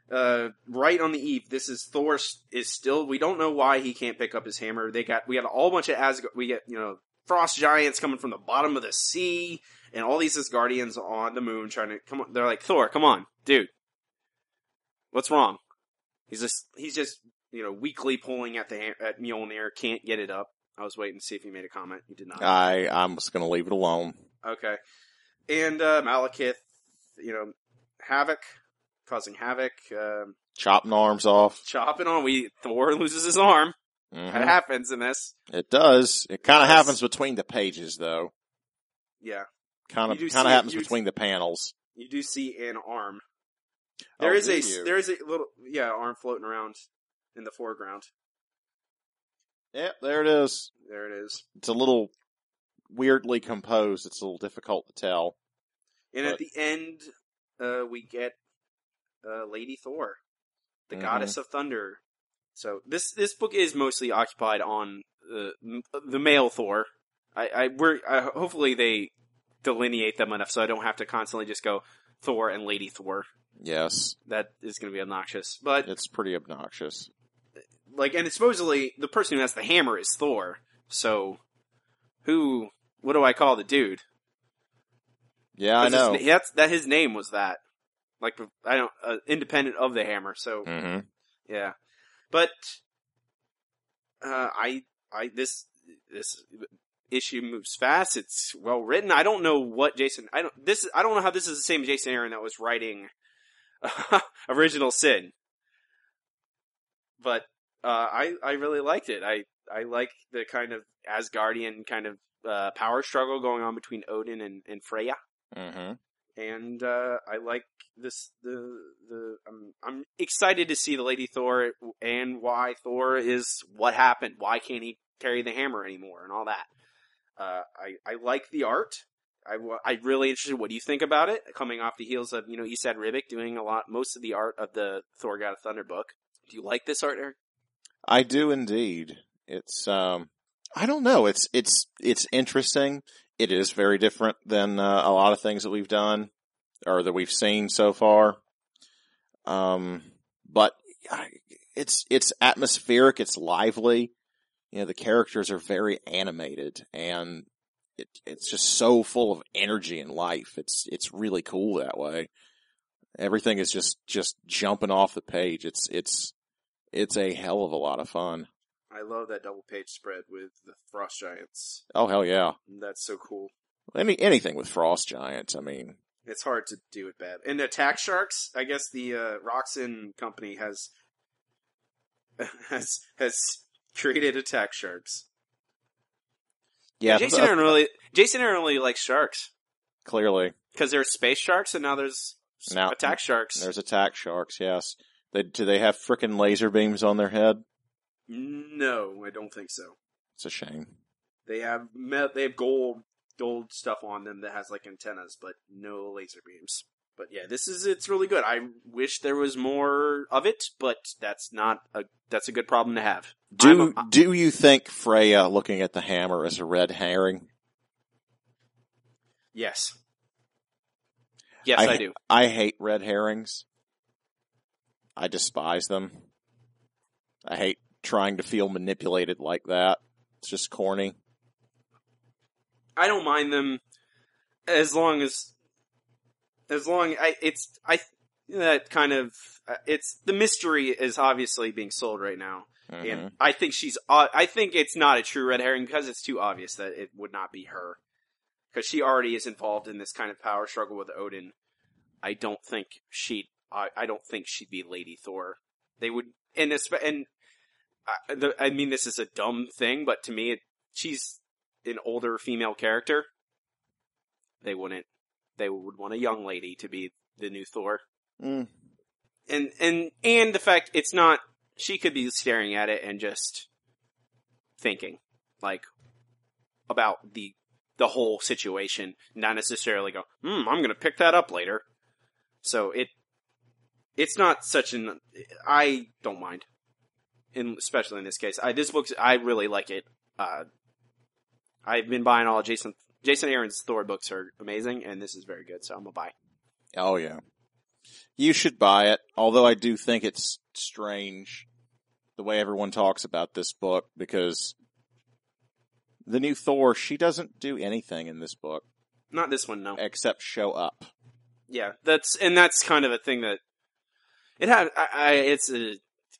uh, right on the eve. This is Thor is still. We don't know why he can't pick up his hammer. They got we got a whole bunch of Asgard. We get you know frost giants coming from the bottom of the sea, and all these Asgardians on the moon trying to come on. They're like, Thor, come on, dude. What's wrong? He's just he's just you know weakly pulling at the ha- at Mjolnir. Can't get it up. I was waiting to see if he made a comment. He did not. I I'm just going to leave it alone. Okay. And uh, Malekith, you know, Havoc, causing havoc, um, Chopping arms off. chopping on. We Thor loses his arm. Mhm. That happens in this. It does. It kind of Yes. happens between the pages, though. Yeah, Kind of You do kind of see- happens you- between the panels. you do see an arm. There Oh, is do a you? there is a little yeah arm floating around in the foreground. Yep, there it is. There it is. It's a little weirdly composed. It's a little difficult to tell. And But- at the end, uh, we get uh, Lady Thor, the Mhm. goddess of thunder. So this this book is mostly occupied on uh, m- the male Thor. I, I we're I, hopefully they delineate them enough so I don't have to constantly just go Thor and Lady Thor. Yes, That is going to be obnoxious. But it's pretty obnoxious. like, and supposedly the person who has the hammer is Thor. So who? What do I call the dude? Yeah, I 'Cause his know. na- that's that his name was that. Like I don't uh, independent of the hammer. So hmm yeah, but uh, I I this this issue moves fast. It's well written. I don't know what Jason. I don't this. I don't know how this is the same Jason Aaron that was writing Original Sin. But uh, I I really liked it. I I like the kind of Asgardian kind of uh, power struggle going on between Odin and, and Freya. hmm And uh, I like this. The the I'm I'm excited to see the Lady Thor and why Thor is what happened. Why can't he carry the hammer anymore and all that. Uh, I I like the art. I I really interested. What do you think about it? Coming off the heels of you know Esad Ribic doing a lot, most of the art of the Thor God of Thunder book. Do you like this art, Eric? I do indeed. It's um, I don't know. It's it's it's interesting. It is very different than uh, a lot of things that we've done or that we've seen so far. Um, but I- it's it's atmospheric. It's lively. You know, the characters are very animated, and it it's just so full of energy and life. It's it's really cool that way. Everything is just just jumping off the page. It's it's it's a hell of a lot of fun. I love that double page spread with the Frost Giants. Oh hell yeah! That's so cool. Any anything with Frost Giants. I mean, It's hard to do it bad. And Attack Sharks, I guess the uh, Roxen company has has has created Attack Sharks. yeah, Jason uh, Aaron really Jason Aaron really likes sharks clearly because there's space sharks and now there's s- Now- attack sharks. there's attack sharks. Yes, they do. They have frickin' laser beams on their head. No, I don't think so. It's a shame. They have me- they have gold gold stuff on them that has like antennas, but no laser beams. But yeah, this is it's really good. I wish there was more of it, but that's not a that's a good problem to have. Do I'm a- do you think Freya looking at the hammer is a red herring? Yes. Yes, I, I- do. I hate red herrings. I despise them. I hate trying to feel manipulated like that. It's just corny. I don't mind them as long as as long I it's I that kind of uh, it's the mystery is obviously being sold right now. Mhm. And I think she's, uh, I think it's not a true red herring because it's too obvious that it would not be her. Because she already is involved in this kind of power struggle with Odin. I don't think she'd, I, I don't think she'd be Lady Thor. They would, and, espe- and I, the, I mean, this is a dumb thing, but to me, it, she's an older female character. They wouldn't, they would want a young lady to be the new Thor. Mm. And, and, and the fact it's not, she could be staring at it and just thinking, like, about the the whole situation, not necessarily go, hmm, I'm gonna pick that up later. So it it's not such an I don't mind, in especially in this case. I this book I really like it. Uh, I've been buying all Jason Jason Aaron's Thor books are amazing, and this is very good. So I'm gonna buy. Oh yeah. You should buy it, although I do think it's strange the way everyone talks about this book, because the new Thor, she doesn't do anything in this book. Not this one, no. Except show up. Yeah, that's and that's kind of a thing that it had. I, I it's a.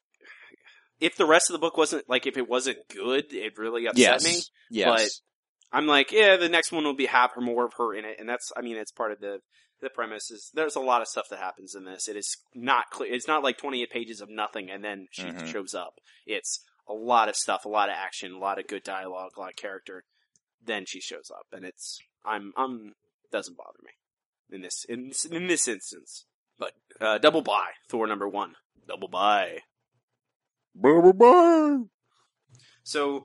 If the rest of the book wasn't like if it wasn't good, it really upset yes. me. Yes. But I'm like, yeah, the next one will be have her more of her in it, and that's. I mean, it's part of the the premise. Is there's a lot of stuff that happens in this. It is not clear. It's not like twenty-eight pages of nothing and then she mm-hmm. shows up. It's a lot of stuff, a lot of action, a lot of good dialogue, a lot of character. Then she shows up, and it's I'm I'm doesn't bother me. In this, in, in this instance. But, uh, double buy, Thor number one. Double buy. Double buy! So,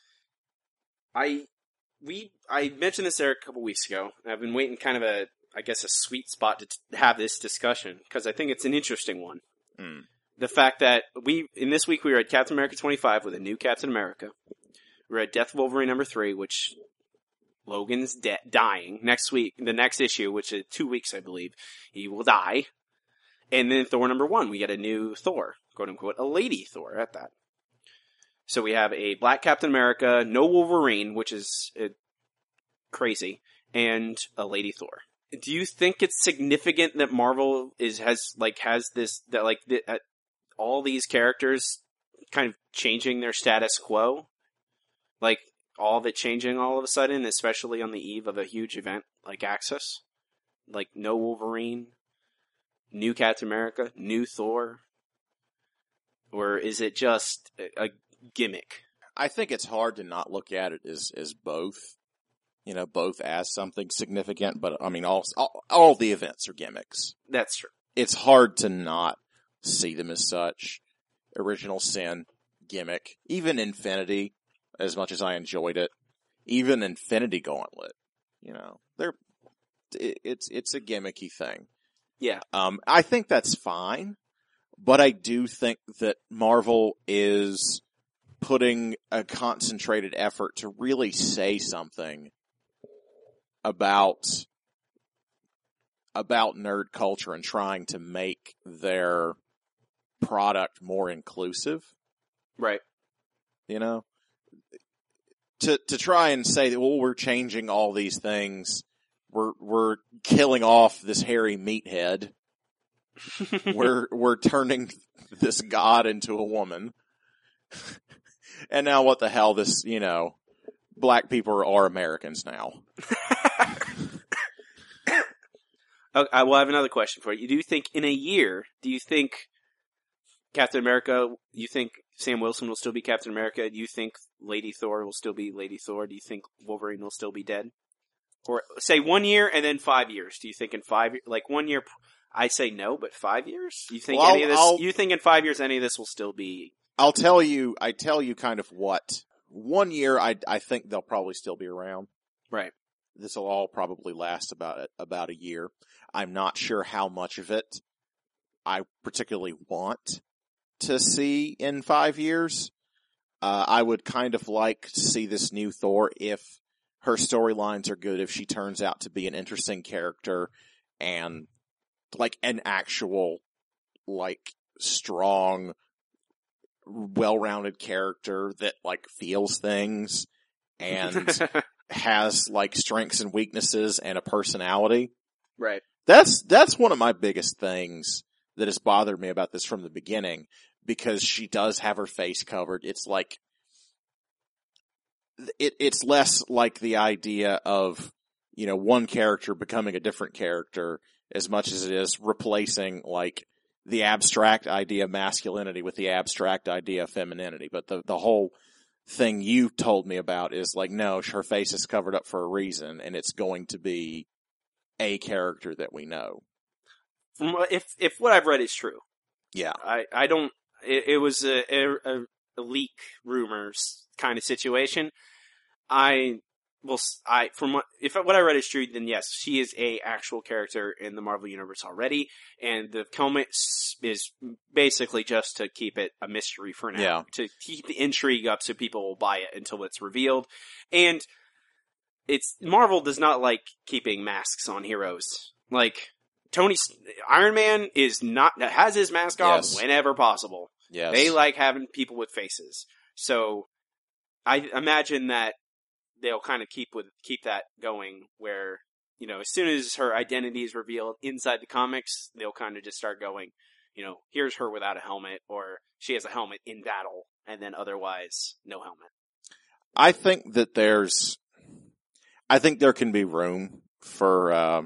I, we, I mentioned this there a couple weeks ago. I've been waiting kind of a, I guess a sweet spot to t- have this discussion, because I think it's an interesting one. Mm. The fact that we, in this week we were at Captain America twenty-five with a new Captain America. We're at Death of Wolverine number three, which Logan's de- dying. Next week, the next issue, which is two weeks, I believe, he will die. And then Thor number one, we get a new Thor, quote unquote, a lady Thor at that. So we have a black Captain America, no Wolverine, which is uh, crazy, and a lady Thor. Do you think it's significant that Marvel is has like has this that like the, uh, all these characters kind of changing their status quo, like? All of it changing all of a sudden, especially on the eve of a huge event like Axis? Like, no Wolverine, new Captain America, new Thor? Or is it just a, a gimmick? I think it's hard to not look at it as, as both. You know, both as something significant, but I mean, all, all, all the events are gimmicks. That's true. It's hard to not see them as such. Original Sin, gimmick. Even Infinity, as much as I enjoyed it, even Infinity Gauntlet, you know, they're, it, it's, it's a gimmicky thing. Yeah. Um, I think that's fine, but I do think that Marvel is putting a concentrated effort to really say something about, about nerd culture and trying to make their product more inclusive. Right. You know? To to try and say that, well, we're changing all these things, we're we're killing off this hairy meathead, we're we're turning this god into a woman, and now what the hell? This you know, black people are, are Americans now. Okay, I will have another question for you. Do you think in a year? Do you think Captain America? You think Sam Wilson will still be Captain America? Do you think Lady Thor will still be Lady Thor? Do you think Wolverine will still be dead? Or say one year and then five years. Do you think in five years, like one year, I say no, but five years? Do you think well, any of this, I'll, you think in five years any of this will still be? I'll tell you, I tell you kind of what. One year, I, I think they'll probably still be around. Right. This will all probably last about, about a year. I'm not sure how much of it I particularly want to see in five years. Uh, I would kind of like to see this new Thor if her storylines are good, if she turns out to be an interesting character and like an actual, like, strong, well-rounded character that like feels things and has like strengths and weaknesses and a personality. Right. That's, that's one of my biggest things that has bothered me about this from the beginning, because she does have her face covered. It's like, it, it's less like the idea of, you know, one character becoming a different character as much as it is replacing like the abstract idea of masculinity with the abstract idea of femininity. But the, the whole thing you told me about is like, no, her face is covered up for a reason, and it's going to be a character that we know. From if if what I've read is true, yeah, I I don't. It, it was a, a, a leak rumors kind of situation. I will. I from what if what I read is true, then yes, she is a actual character in the Marvel universe already, and the comics is basically just to keep it a mystery for now, yeah. to keep the intrigue up so people will buy it until it's revealed, and. It's Marvel does not like keeping masks on heroes. Like Tony Iron Man is not has his mask off Yes. whenever possible. Yes. They like having people with faces. So I imagine that they'll kind of keep with keep that going where, you know, as soon as her identity is revealed inside the comics, they'll kind of just start going, you know, here's her without a helmet, or she has a helmet in battle, and then otherwise no helmet. I think that there's, I think there can be room for, uh,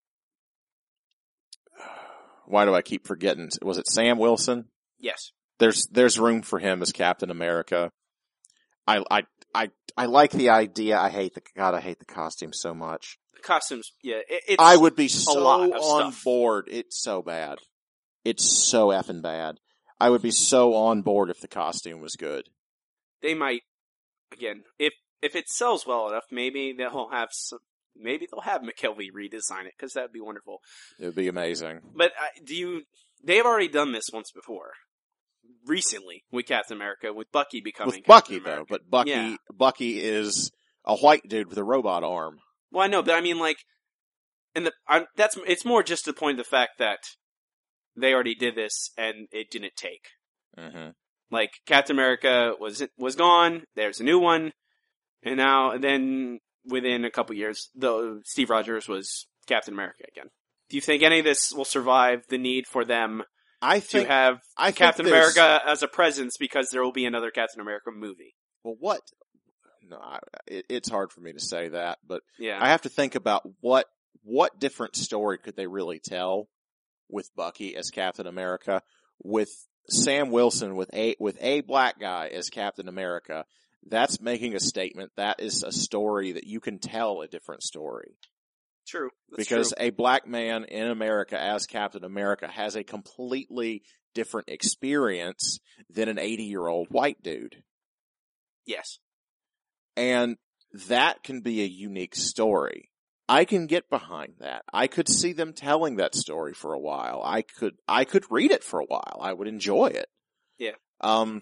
why do I keep forgetting? Was it Sam Wilson? Yes. There's, there's room for him as Captain America. I, I, I, I like the idea. I hate the, God, I hate the costume so much. The costumes, yeah. It, it's I would be so lot of on stuff. board. It's so bad. It's so effing bad. I would be so on board if the costume was good. They might, again, if if it sells well enough, maybe they'll have some, maybe they'll have McKelvey redesign it, because that'd be wonderful. It would be amazing. But uh, do you? They've already done this once before, recently with Captain America, with Bucky becoming With Bucky, Captain though, America. but Bucky, Yeah. Bucky is a white dude with a robot arm. Well, I know, but I mean, like, and the I, that's it's more just the point of the fact that they already did this and it didn't take. Mm-hmm. Like, Captain America was was gone. There's a new one, and now and then within a couple years, the Steve Rogers was Captain America again. Do you think any of this will survive the need for them I to think. have I think Captain there's- America as a presence because there will be another Captain America movie? Well, what? No, I, it, it's hard for me to say that, but Yeah, I have to think about what what different story could they really tell with Bucky as Captain America, with Sam Wilson with a with a black guy as Captain America. That's making a statement. That is a story that you can tell a different story. true. That's Because true. a black man in America as Captain America has a completely different experience than an eighty-year-old white dude. Yes, And that can be a unique story. I can get behind that. I could see them telling that story for a while. I could, I could read it for a while. I would enjoy it. Yeah. Um,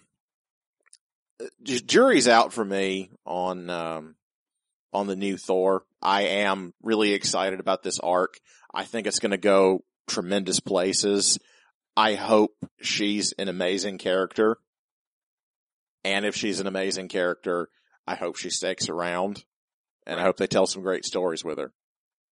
j- jury's out for me on, um, on the new Thor. I am really excited about this arc. I think it's going to go tremendous places. I hope she's an amazing character. And if she's an amazing character, I hope she sticks around. And I hope they tell some great stories with her.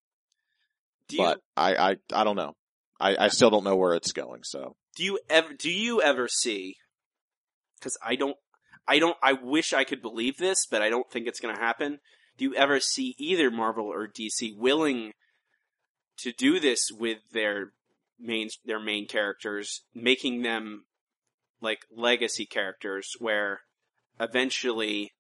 do you But I, I, I don't know. I, I still don't know where it's going, so. do you ever do you ever see? Because I don't, I don't. I wish I could believe this, but I don't think it's going to happen. Do you ever see either Marvel or D C willing to do this with their main their main characters, making them like legacy characters, where eventually,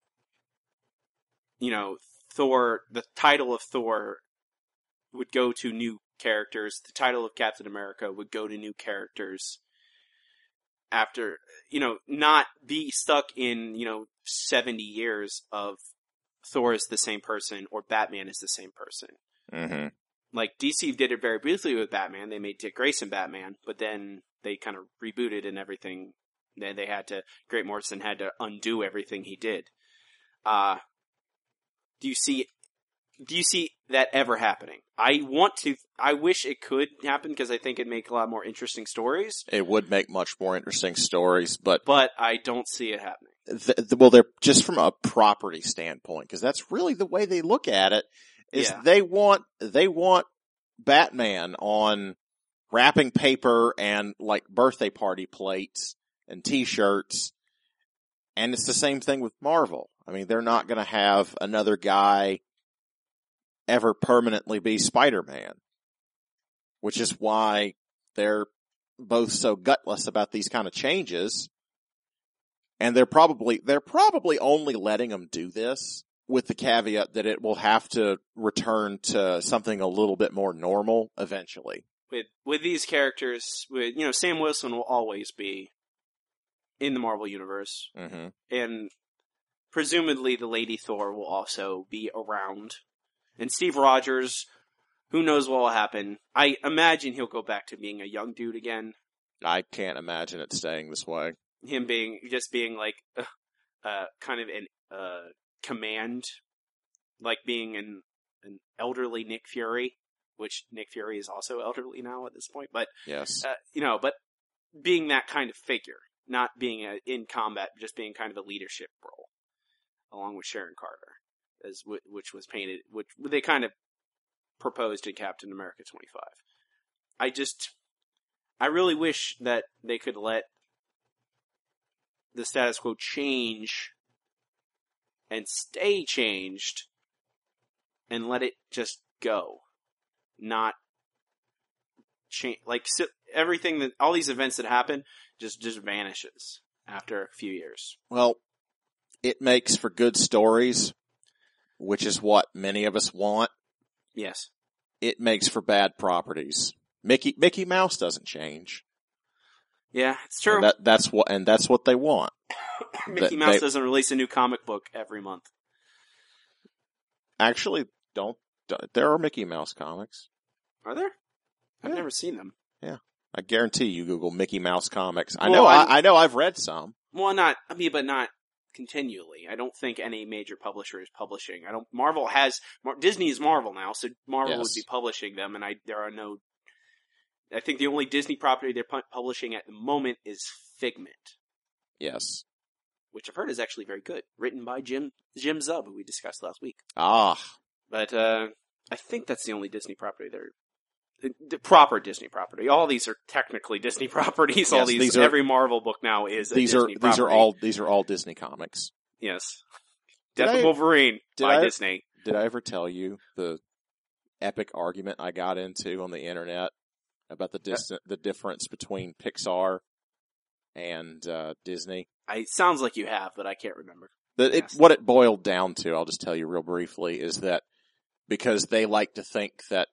you know, Thor, the title of Thor would go to new characters. The title of Captain America would go to new characters after, you know, not be stuck in, you know, seventy years of Thor is the same person or Batman is the same person. Mm-hmm. Like, D C did it very briefly with Batman. They made Dick Grayson Batman, but then they kind of rebooted and everything. Then they had to, Grant Morrison had to undo everything he did. Uh, do you see, do you see that ever happening? I want to, I wish it could happen because I think it'd make a lot more interesting stories, It would make much more interesting stories, but, but I don't see it happening. th- th- well, they're just from a property standpoint, because that's really the way they look at it, is Yeah. they want, they want Batman on wrapping paper and like birthday party plates and t-shirts. And it's the same thing with Marvel. I mean, they're not going to have another guy ever permanently be Spider-Man, which is why they're both so gutless about these kind of changes. And they're probably, they're probably only letting them do this with the caveat that it will have to return to something a little bit more normal eventually. With, with these characters, with, you know, Sam Wilson will always be in the Marvel Universe. Mm-hmm. And presumably the Lady Thor will also be around. And Steve Rogers, who knows what will happen. I imagine he'll go back to being a young dude again. I can't imagine it staying this way. Him being, just being like, uh, uh kind of an, uh, command. Like being an, an elderly Nick Fury. which Nick Fury is also elderly now at this point, but, Yes. uh, you know, but being that kind of figure, not being a, in combat, just being kind of a leadership role, along with Sharon Carter, as which was painted, which they kind of proposed in Captain America twenty-five. I just, I really wish that they could let the status quo change and stay changed and let it just go. Not change, like so, everything that, all these events that happen just, just vanishes after a few years. Well, it makes for good stories, which is what many of us want. Yes. It makes for bad properties. Mickey Mickey Mouse doesn't change. Yeah, it's true. And that that's what and that's what they want. Mickey They- Mouse they- doesn't release a new comic book every month. Actually, don't there are Mickey Mouse comics. Are there? I've Yeah. never seen them. I guarantee you Google Mickey Mouse comics. I Well, know I'm- I, I know I've read some. Well, not, I mean, but not continually. I don't think any major publisher is publishing. I don't, Marvel has, Mar- Disney is Marvel now, so Marvel Yes. would be publishing them, and I, there are no, I think the only Disney property they're pu- publishing at the moment is Figment, Yes. which I've heard is actually very good. Written by Jim, Jim Zub, who we discussed last week. Ah. But, uh, I think that's the only Disney property they're, the, the proper Disney property. All these are technically Disney properties. All Yes, these, these are- every Marvel book now is a These Disney are property. these are all these are all Disney comics. Yes. Did Death I- of Wolverine did by I- Disney. Did I ever tell you the epic argument I got into on the internet about the dis- the difference between Pixar and uh, Disney? I, it sounds like you have, but I can't remember. The, it, Yes. what it boiled down to, I'll just tell you real briefly, is that because they like to think that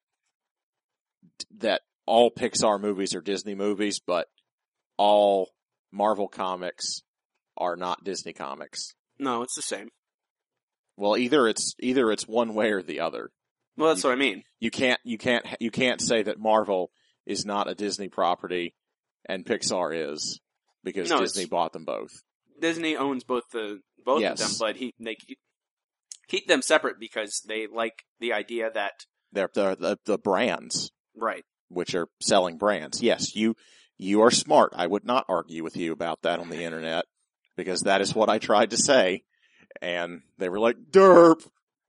that all Pixar movies are Disney movies, but all Marvel comics are not Disney comics. No, it's the same. Well, either it's either it's one way or the other. Well, that's what I mean. You can't you can't you can't say that Marvel is not a Disney property and Pixar is because No, Disney it's- bought them both. Disney owns both the both Yes. of them, but he they keep, keep them separate because they like the idea that They're the the, the brands, right. which are selling brands. Yes, you you are smart. I would not argue with you about that on the internet because that is what I tried to say, and they were like, "Derp."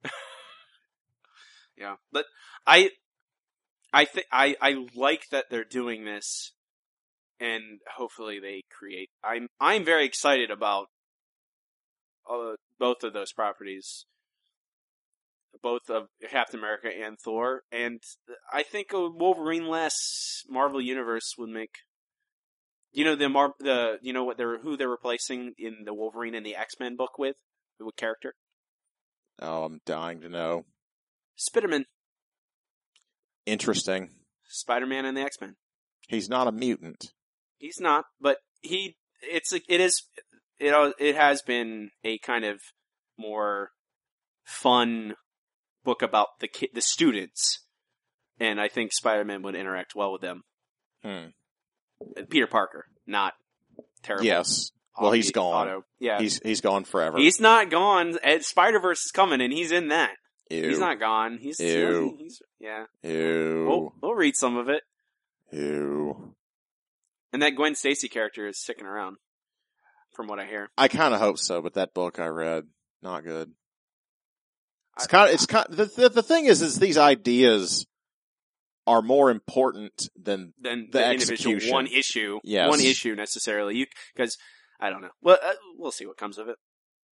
Yeah, but I I think I I like that they're doing this, and hopefully they create. I'm I'm very excited about uh, both of those properties, both of Captain America and Thor, and I think a Wolverine-less Marvel universe would make. You know the Mar the you know what they're who they're replacing in the Wolverine and the X-Men book with what character? Oh, I'm dying to know. Spiderman, Interesting. Spider-Man and the X-Men. He's not a mutant. He's not, but he it's a, it is it al- it has been a kind of more fun book about the ki- the students, and I think Spider-Man would interact well with them. Hmm. Peter Parker, not terrible. Yes. Well, he's Auto- gone. Auto. Yeah, He's he's gone forever. he's not gone. Spider-Verse is coming, and he's in that. Ew. He's not gone. He's, Ew. he's yeah. Ew. We'll, we'll read some of it, Ew. and that Gwen Stacy character is sticking around, from what I hear. I kind of hope so, but that book I read, not good. It's I- kind of, it's kind the, the, the thing is, is these ideas are more important than, than The the, individual execution. one issue, Yes. one issue necessarily. You because I don't know. Well, uh, we'll see what comes of it.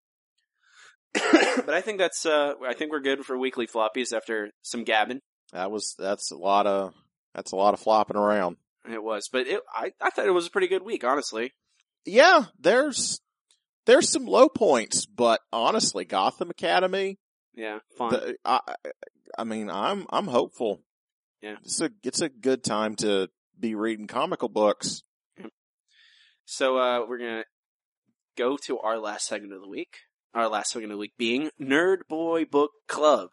But I think that's. Uh, I think we're good for weekly floppies after some gabbing. that was, that's a lot of, that's a lot of flopping around. It was, but it, I I thought it was a pretty good week, honestly. Yeah, there's, there's some low points, but honestly, Gotham Academy, Yeah, fun. the, I, I mean, I'm, I'm hopeful. Yeah. It's a, it's a good time to be reading comical books. So uh, we're gonna go to our last segment of the week. Our last segment of the week being Nerd Boy Book Club.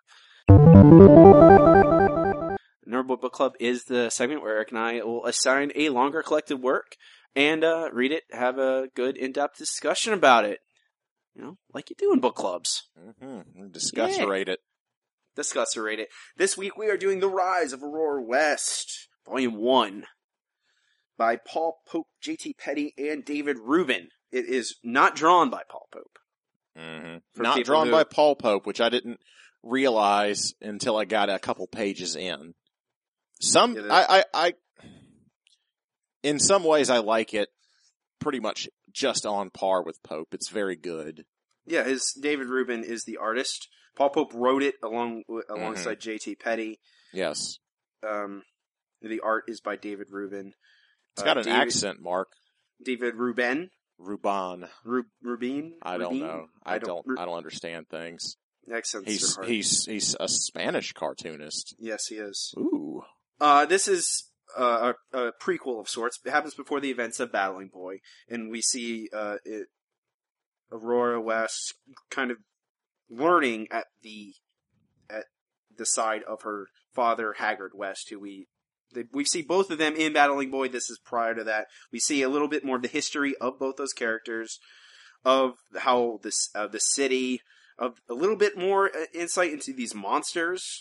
Nerd Boy Book Club is the segment where Eric and I will assign a longer collected work and uh, read it, have a good in-depth discussion about it. You know, like you do in book clubs. Mm-hmm. Discuss Yeah. rate it. discuss or rate it. This week we are doing The Rise of Aurora West, Volume one, by Paul Pope, J T Petty, and David Rubin. It is not drawn by Paul Pope. Mm-hmm. Not drawn who... by Paul Pope, which I didn't realize until I got a couple pages in. Some, yeah, I, I, I, in some ways I like it pretty much just on par with Pope. It's very good. Yeah, his David Rubin is the artist. Paul Pope wrote it along alongside mm-hmm. J T Petty. Yes. Um, the art is by David Rubin. It's got uh, an David, accent, Mark. David Rubin. Ruban. Ru- Rubin. I don't Rubin? know. I, I don't. don't. I don't understand things. Accents He's are hard. he's he's a Spanish cartoonist. Yes, he is. Ooh. Uh, this is uh, a, a prequel of sorts. It happens before the events of Battling Boy, and we see uh, it, Aurora West kind of learning at the at the side of her father, Haggard West, who we they, we see both of them in Battling Boy. This is prior to that. We see a little bit more of the history of both those characters, of how this of the city, of a little bit more insight into these monsters,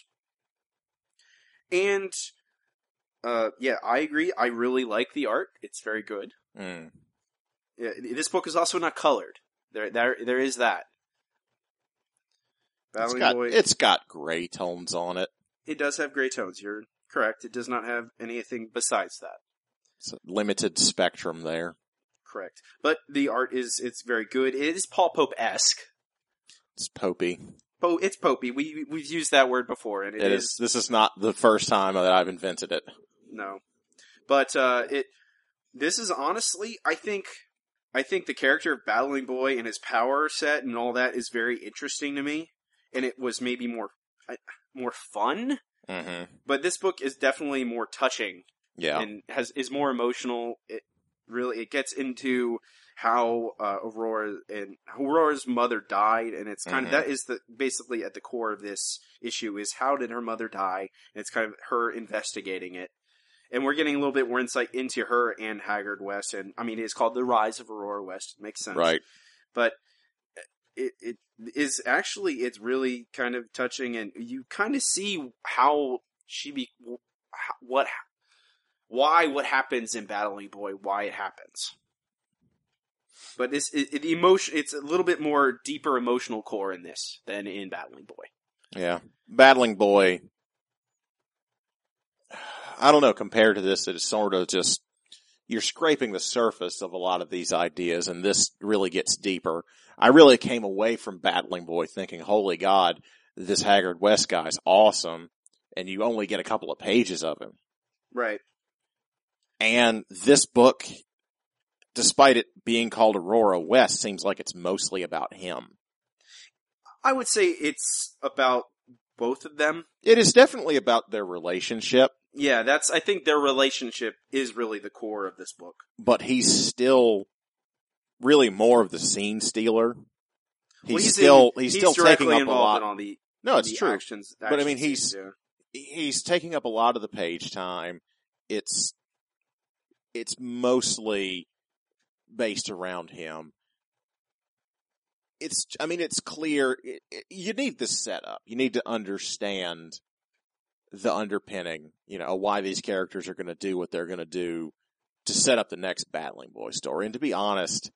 and uh, yeah, I agree. I really like the art. It's very good. Mm. Yeah, this book is also not colored. There, there, there is that. It's Battling got, Boy. it's got gray tones on it. It does have gray tones. You're correct. It does not have anything besides that. It's a limited spectrum there. Correct. But the art is, it's very good. It is Paul Pope-esque. It's popey. Po- it's popey. We, we've used that word before, and it, It is, is. This is not the first time that I've invented it. No. But, uh, it, this is honestly, I think, I think the character of Battling Boy and his power set and all that is very interesting to me. And it was maybe more, more fun. Mm-hmm. But this book is definitely more touching. Yeah. And has, is more emotional. It really, it gets into how, uh, Aurora and Aurora's mother died. And it's kind mm-hmm. of, that is the, basically at the core of this issue is how did her mother die? And it's kind of her investigating it. And we're getting a little bit more insight into her and Haggard West. And I mean, it's called The Rise of Aurora West. It makes sense. Right. But it, it is actually, it's really kind of touching. And you kind of see how she be, what, why, what happens in Battling Boy, why it happens. But it's, it, it, the emotion, it's a little bit more deeper emotional core in this than in Battling Boy. Yeah. Battling Boy, I don't know, compared to this, it's sort of just, you're scraping the surface of a lot of these ideas, and this really gets deeper. I really came away from Battling Boy thinking, holy God, this Haggard West guy's awesome, and you only get a couple of pages of him. Right. And this book, despite it being called Aurora West, seems like it's mostly about him. I would say it's about both of them. It is definitely about their relationship. Yeah, that's, I think their relationship is really the core of this book. But he's still really more of the scene stealer. He's, well, he's still, in, he's, he's still taking up a involved lot. In all the, no, it's the true. Actions, but I mean, action he's, scenes, yeah. he's taking up a lot of the page time. It's, it's mostly based around him. It's, I mean, it's clear. It, it, you need this setup. You need to understand the underpinning, you know, why these characters are going to do what they're going to do to set up the next Battling Boy story. And to be honest,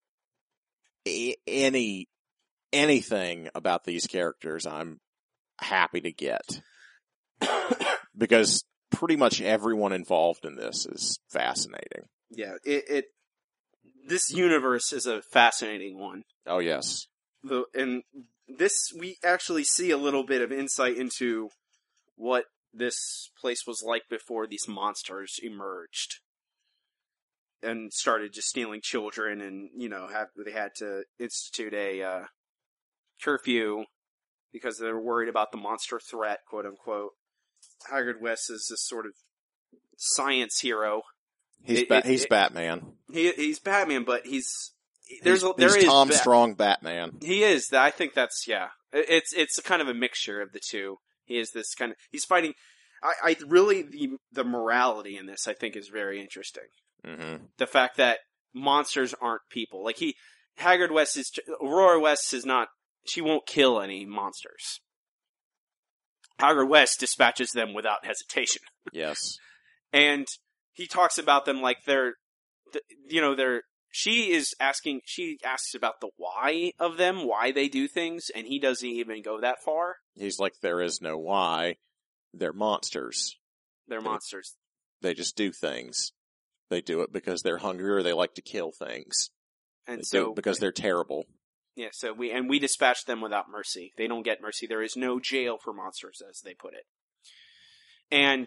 any, anything about these characters I'm happy to get. Because pretty much everyone involved in this is fascinating. Yeah, it, it, this universe is a fascinating one. Oh, yes. The, and this, we actually see a little bit of insight into what this place was like before these monsters emerged and started just stealing children, and you know, have they had to institute a uh, curfew because they were worried about the monster threat, quote unquote. Haggard West is this sort of science hero. He's it, ba- it, he's it, Batman. He he's Batman, but he's there's he's, a, there he's is Tom ba- Strong Batman. He is. I think that's yeah. It's it's kind of a mixture of the two. He is this kind of he's fighting. I, I really the the morality in this I think is very interesting. Mm-hmm. The fact that monsters aren't people. Like he Haggard West is Aurora West is not. She won't kill any monsters. Haggard West dispatches them without hesitation. Yes. And he talks about them like they're, you know, they're, she is asking, she asks about the why of them, why they do things, and he doesn't even go that far. He's like, there is no why. They're monsters. They're They- monsters. They just do things. They do it because they're hungry or they like to kill things. And They do so, it because they're terrible. yeah, so we, and we dispatch them without mercy. They don't get mercy. There is no jail for monsters, as they put it. And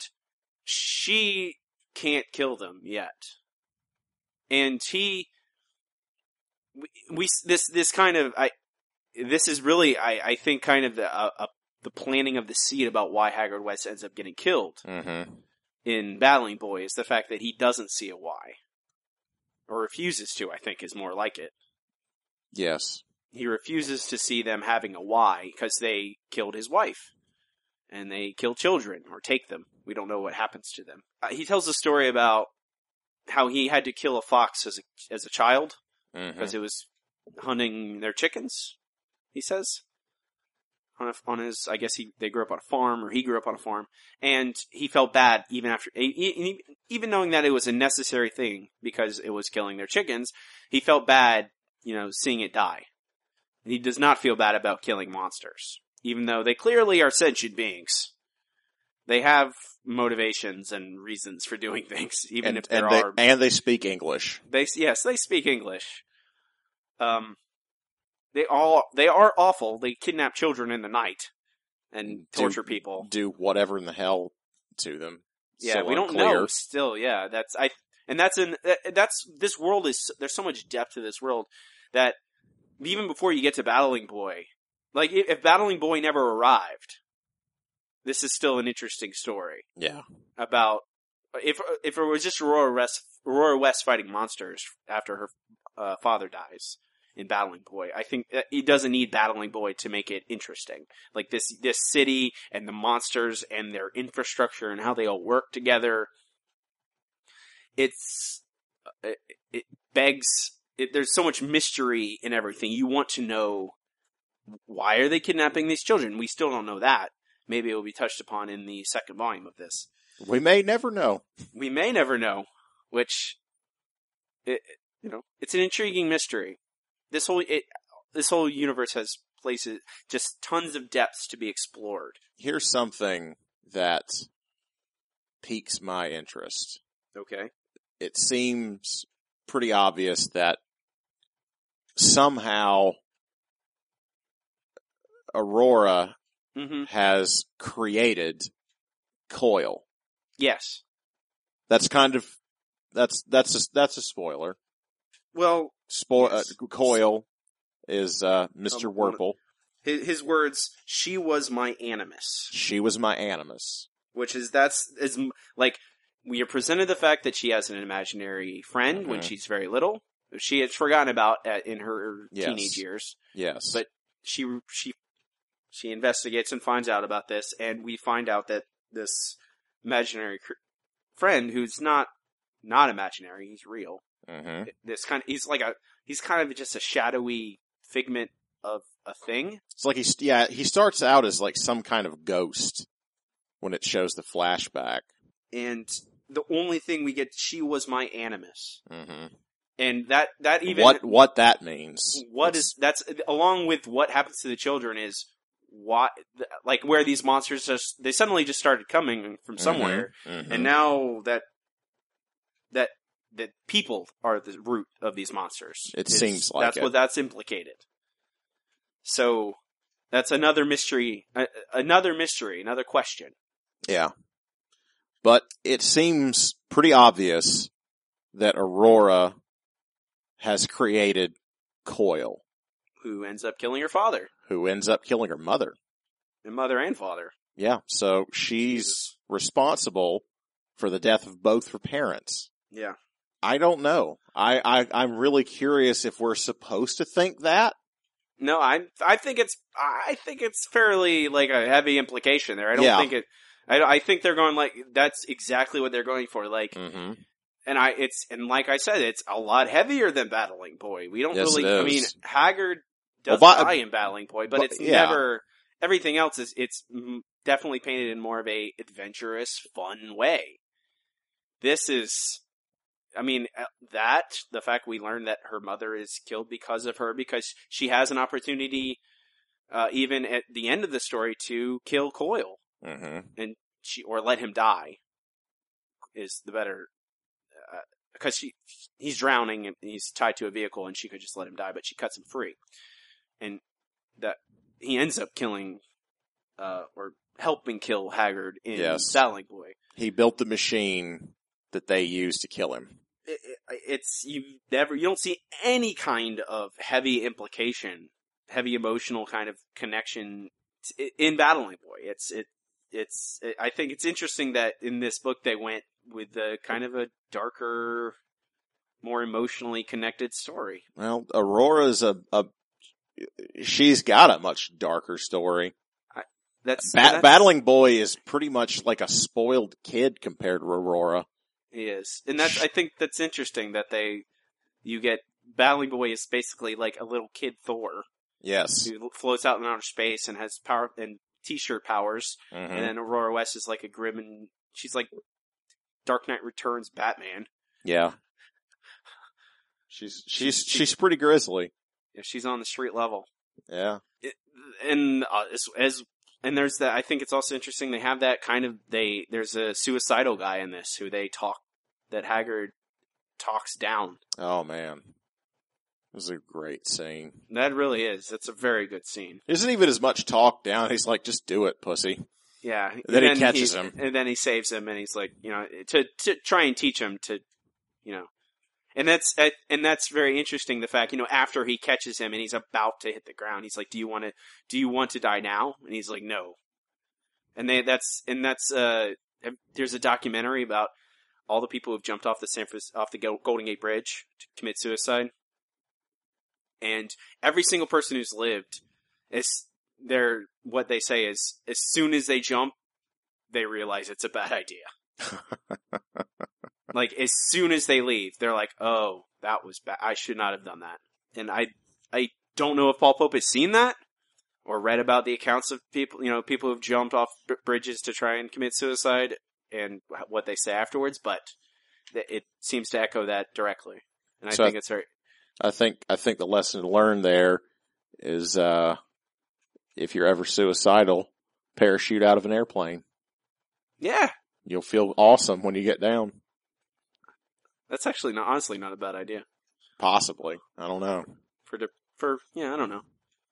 she can't kill them yet. And he, we, we this, this kind of, I, this is really, I, I think kind of the, uh, uh, the planting of the seed about why Haggard West ends up getting killed Mm-hmm. in Battling Boy is the fact that he doesn't see a why. Or refuses to, I think, is more like it. Yes. He refuses to see them having a why because they killed his wife. And they kill children, or take them. We don't know what happens to them. Uh, he tells a story about how he had to kill a fox as a, as a child, Mm-hmm. because it was hunting their chickens, he says. On, a, on his, I guess he they grew up on a farm, or he grew up on a farm, and he felt bad even after, even knowing that it was a necessary thing because it was killing their chickens. He felt bad, you know, seeing it die. And he does not feel bad about killing monsters, even though they clearly are sentient beings. They have motivations and reasons for doing things, even And, if there and, they, are. and they speak English. They yes, they speak English. Um. They all, they are awful. They kidnap children in the night and torture Do- people. Do whatever in the hell to them. Yeah, So we don't unclear. know still. Yeah, that's, I, and that's in, that's, this world is, there's so much depth to this world that even before you get to Battling Boy, like if, if Battling Boy never arrived, this is still an interesting story Yeah. about, if, if it was just Aurora West, Aurora West fighting monsters after her uh, father dies. In Battling Boy, I think it doesn't need Battling Boy to make it interesting. Like this, this city and the monsters and their infrastructure and how they all work together. It's, it, it begs, it, there's so much mystery in everything. You want to know, why are they kidnapping these children? We still don't know that. Maybe it will be touched upon in the second volume of this. We may never know. We may never know, which, it, you know, it's an intriguing mystery. This whole it, this whole universe has places, just tons of depths to be explored. Here's something that piques my interest. Okay. It seems pretty obvious that somehow Aurora Mm-hmm. has created Coil. Yes. That's kind of that's that's a, that's a spoiler. Well, Spo- Yes. uh, Coil is uh, Mister Um, one- Wurple. his, his words, "She was my animus," She was my animus. which is that's is like we are presented the fact that she has an imaginary friend when Mhm. she's very little. She had forgotten about at, in her Yes. teenage years. Yes. But she she she investigates and finds out about this, and we find out that this imaginary cr- friend, who's not not imaginary, he's real. hmm This kind of he's like a he's kind of just a shadowy figment of a thing. It's like he's yeah he starts out as like some kind of ghost when it shows the flashback. And the only thing we get, she was my animus, hmm and that that even what what that means? what It's- is that's along with what happens to the children is why like where these monsters just they suddenly just started coming from somewhere. Mhm, mhm. And now that that that people are the root of these monsters. It It's- seems like that's it. what that's implicated. So that's another mystery, uh, another mystery, another question. Yeah. But it seems pretty obvious that Aurora has created Coil, Who ends up killing her father, who ends up killing her mother. and mother and father? Yeah, so she's responsible for the death of both her parents. Yeah. I don't know. I, I, I'm really curious if we're supposed to think that. No, I I think it's I think it's fairly like a heavy implication there. I don't Yeah. think it. I I think they're going like that's exactly what they're going for. Like, Mm-hmm. and I it's and like I said, it's a lot heavier than Battling Boy. We don't Yes, really. it I mean, is. Haggard does Well, but- die in Battling Boy, but but- it's yeah. never. Everything else is it's mm, definitely painted in more of a adventurous, fun way. This is, I mean, that, the fact we learn that her mother is killed because of her, because she has an opportunity, uh, even at the end of the story, to kill Coyle. Mm-hmm. And she, or let him die, is the better, uh, because she, he's drowning and he's tied to a vehicle and she could just let him die, but she cuts him free. And that, he ends up killing, uh, or helping kill Haggard in Yes. Battling Boy. He built the machine that they used to kill him. It, it, it's, you never, you don't see any kind of heavy implication, heavy emotional kind of connection t- in Battling Boy. It's, it, it's, it, I think it's interesting that in this book they went with the kind of a darker, more emotionally connected story. Well, Aurora's a, a she's got a much darker story. That's, Ba- that's Battling Boy is pretty much like a spoiled kid compared to Aurora. he is. And that's, I think that's interesting that they, you get, Battling Boy is basically like a little kid Thor Yes. who floats out in outer space and has power and t-shirt powers. Mm-hmm. And then Aurora West is like a grim and she's like Dark Knight Returns Batman. Yeah. She's she's she's pretty grisly. Yeah, she's on the street level. Yeah. It, and uh, as, as and there's that. I think it's also interesting they have that kind of they. There's a suicidal guy in this who they talk that Haggard talks down. Oh man, it was a great scene. That really is. That's a very good scene. It isn't even as much talk down. He's like, just do it, pussy. Yeah. Then he and catches him. and then he saves him, and he's like, you know, to to try and teach him to, you know. And that's and that's very interesting. The fact, you know, after he catches him and he's about to hit the ground, he's like, "Do you want to? Do you want to die now?" And he's like, "No." And they that's and that's uh, there's a documentary about all the people who've jumped off the San Francisco, off the Golden Gate Bridge to commit suicide, and every single person who's lived is they're what they say is as soon as they jump, they realize it's a bad idea. Like, as soon as they leave, they're like, oh, that was bad. I should not have done that. And I I don't know if Paul Pope has seen that or read about the accounts of people, you know, people who've jumped off b- bridges to try and commit suicide and what they say afterwards, but it seems to echo that directly. And I So think I, it's very... I think, I think the lesson to learn there is, uh, if you're ever suicidal, parachute out of an airplane. Yeah. You'll feel awesome when you get down. That's actually not, honestly not a bad idea. Possibly. I don't know. For, de- for, yeah, I don't know.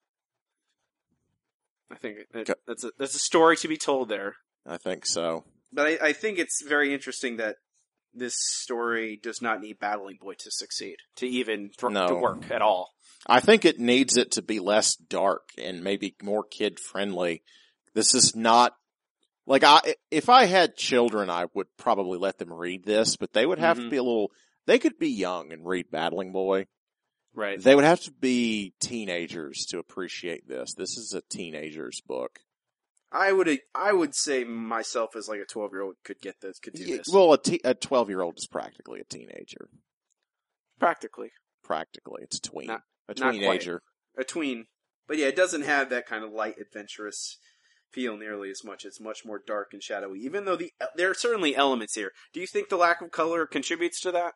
I think it, that's a, that's a story to be told there. I think so. But I, I think it's very interesting that this story does not need Battling Boy to succeed, to even th- No. to work at all. I think it needs it to be less dark and maybe more kid friendly. This is not like I, if I had children, I would probably let them read this, but they would have Mhm. to be a little, they could be young and read Battling Boy. Right. They would have to be teenagers to appreciate this. This is a teenager's book. I would I would say myself as like a twelve year old could get this, could do Yeah, this. well, a te- a twelve year old is practically a teenager. Practically. Practically. It's a tween. Not- a not quite. teenager. A tween. But yeah, it doesn't have that kind of light, adventurous feel nearly as much. It's much more dark and shadowy, even though the there are certainly elements here. Do you think the lack of color contributes to that?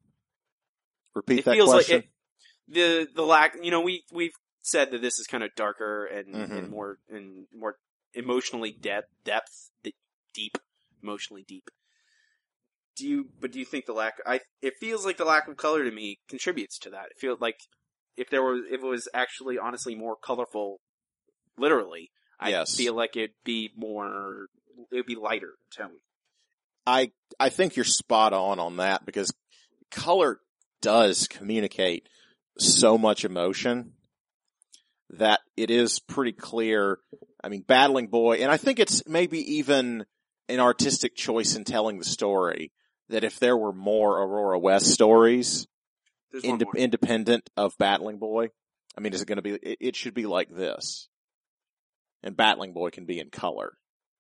Repeat It that feels question. like it, the the lack. You know, we we've said that this is kind of darker and, Mhm. and more and more emotionally depth depth d- deep, emotionally deep. Do you? But do you think the lack? I it feels like the lack of color to me contributes to that. It feels like if there was if it was actually honestly more colorful, literally, I Yes. feel like it'd be more. It'd be lighter tone. I I think you're spot on on that because color does communicate so much emotion that it is pretty clear. I mean, Battling Boy, and I think it's maybe even an artistic choice in telling the story that if there were more Aurora West stories, There's one inde- more. independent of Battling Boy, I mean, is it going to be, it, it should be like this. And Battling Boy can be in color.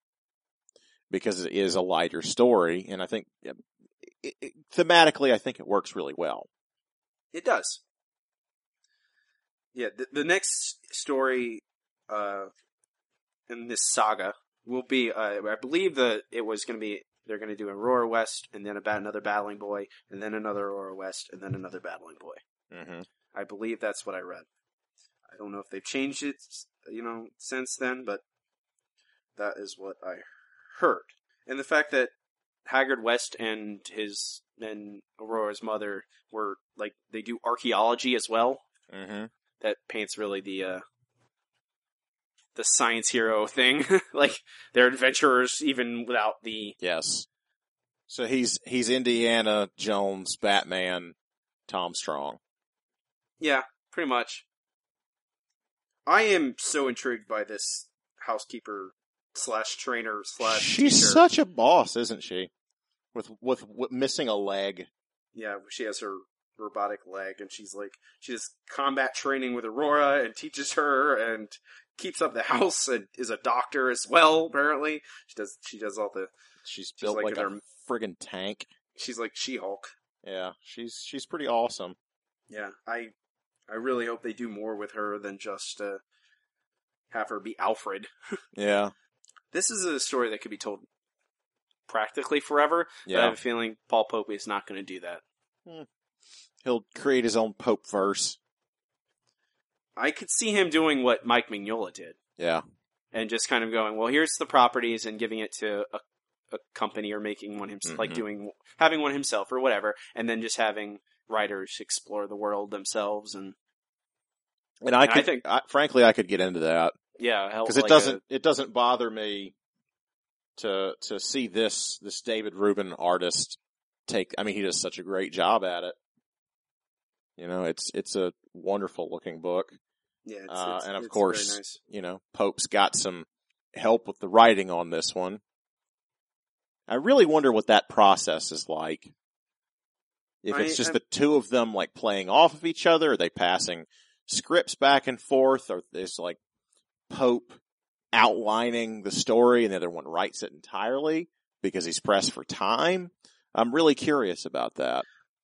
Because it is a lighter story, and I think, it, it, thematically, I think it works really well. It does. Yeah, the, the next story uh, in this saga, will be. Uh, I believe that it was going to be. They're going to do Aurora West, and then about another Battling Boy, and then another Aurora West, and then another Battling Boy. Mm-hmm. I believe that's what I read. I don't know if they've changed it, you know, since then, but that is what I heard. And the fact that Haggard West and his and Aurora's mother were like they do archaeology as well. Mm-hmm. That paints really the uh, the science hero thing. Like they're adventurers even without the Yes. So he's he's Indiana Jones, Batman, Tom Strong. yeah, pretty much. I am so intrigued by this housekeeper slash trainer slash She's teacher. such a boss, isn't she? With, with with missing a leg. Yeah, she has her robotic leg, and she's like, she does combat training with Aurora and teaches her and keeps up the house and is a doctor as well, apparently. She does, she does all the, She's She's built like like, in a her- friggin' tank. she's like She-Hulk. Yeah, she's she's pretty awesome. Yeah, I, I really hope they do more with her than just, uh, have her be Alfred. Yeah, This is a story that could be told practically forever, but I yeah. have a feeling Paul Pope is not going to do that. He'll create his own Pope verse. I could see him doing what Mike Mignola did. Yeah, And just kind of going, well, here's the properties and giving it to a, a company or making one himself, like Mhm. doing, having one himself or whatever. And then just having writers explore the world themselves. And and I And I could, think- I, frankly, I could get into that yeah, hell, because it like doesn't it doesn't bother me to to see this this David Rubin artist take. I mean, he does such a great job at it. You know, it's it's a wonderful looking book. A, yeah, it's, uh, it's, and of it's course, very nice. you know, Pope's got some help with the writing on this one. I really wonder what that process is like. If I- it's just I'm- the two of them like playing off of each other, are they passing scripts back and forth, or is like Pope outlining the story and the other one writes it entirely because he's pressed for time? I'm really curious about that.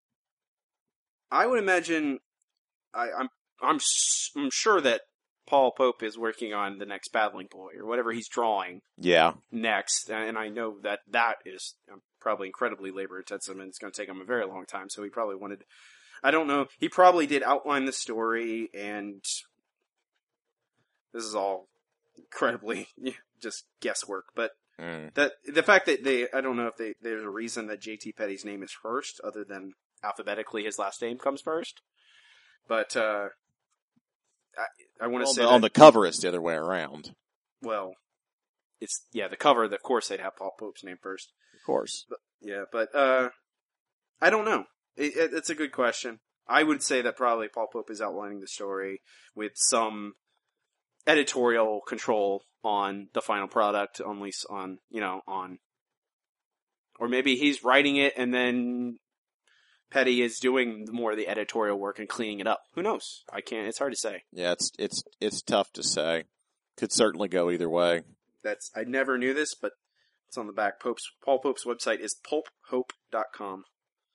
I would imagine, I, I'm, I'm, s- I'm sure that Paul Pope is working on the next Battling Boy or whatever he's drawing Yeah. next, and I know that that is um, probably incredibly labor intensive, and it's going to take him a very long time. So he probably wanted, I don't know, he probably did outline the story, and this is all incredibly just guesswork. But Mm. that the fact that they, I don't know if they, there's a reason that J T Petty's name is first, other than alphabetically his last name comes first. But uh, I, I want to On say the, that, on the cover, it's the other way around. well, it's yeah the cover. Of course, they'd have Paul Pope's name first. Of course. Yeah, but uh, I don't know. It, it, it's a good question. I would say that probably Paul Pope is outlining the story with some editorial control on the final product, at least on, you know, on, or maybe he's writing it and then Petty is doing more of the editorial work and cleaning it up. Who knows? I can't, it's hard to say. Yeah, it's it's it's tough to say. Could certainly go either way. That's, I never knew this, but it's on the back. Pope's, Paul Pope's website is pulp hope dot com.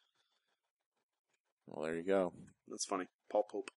Well, there you go. That's funny. Paul Pope.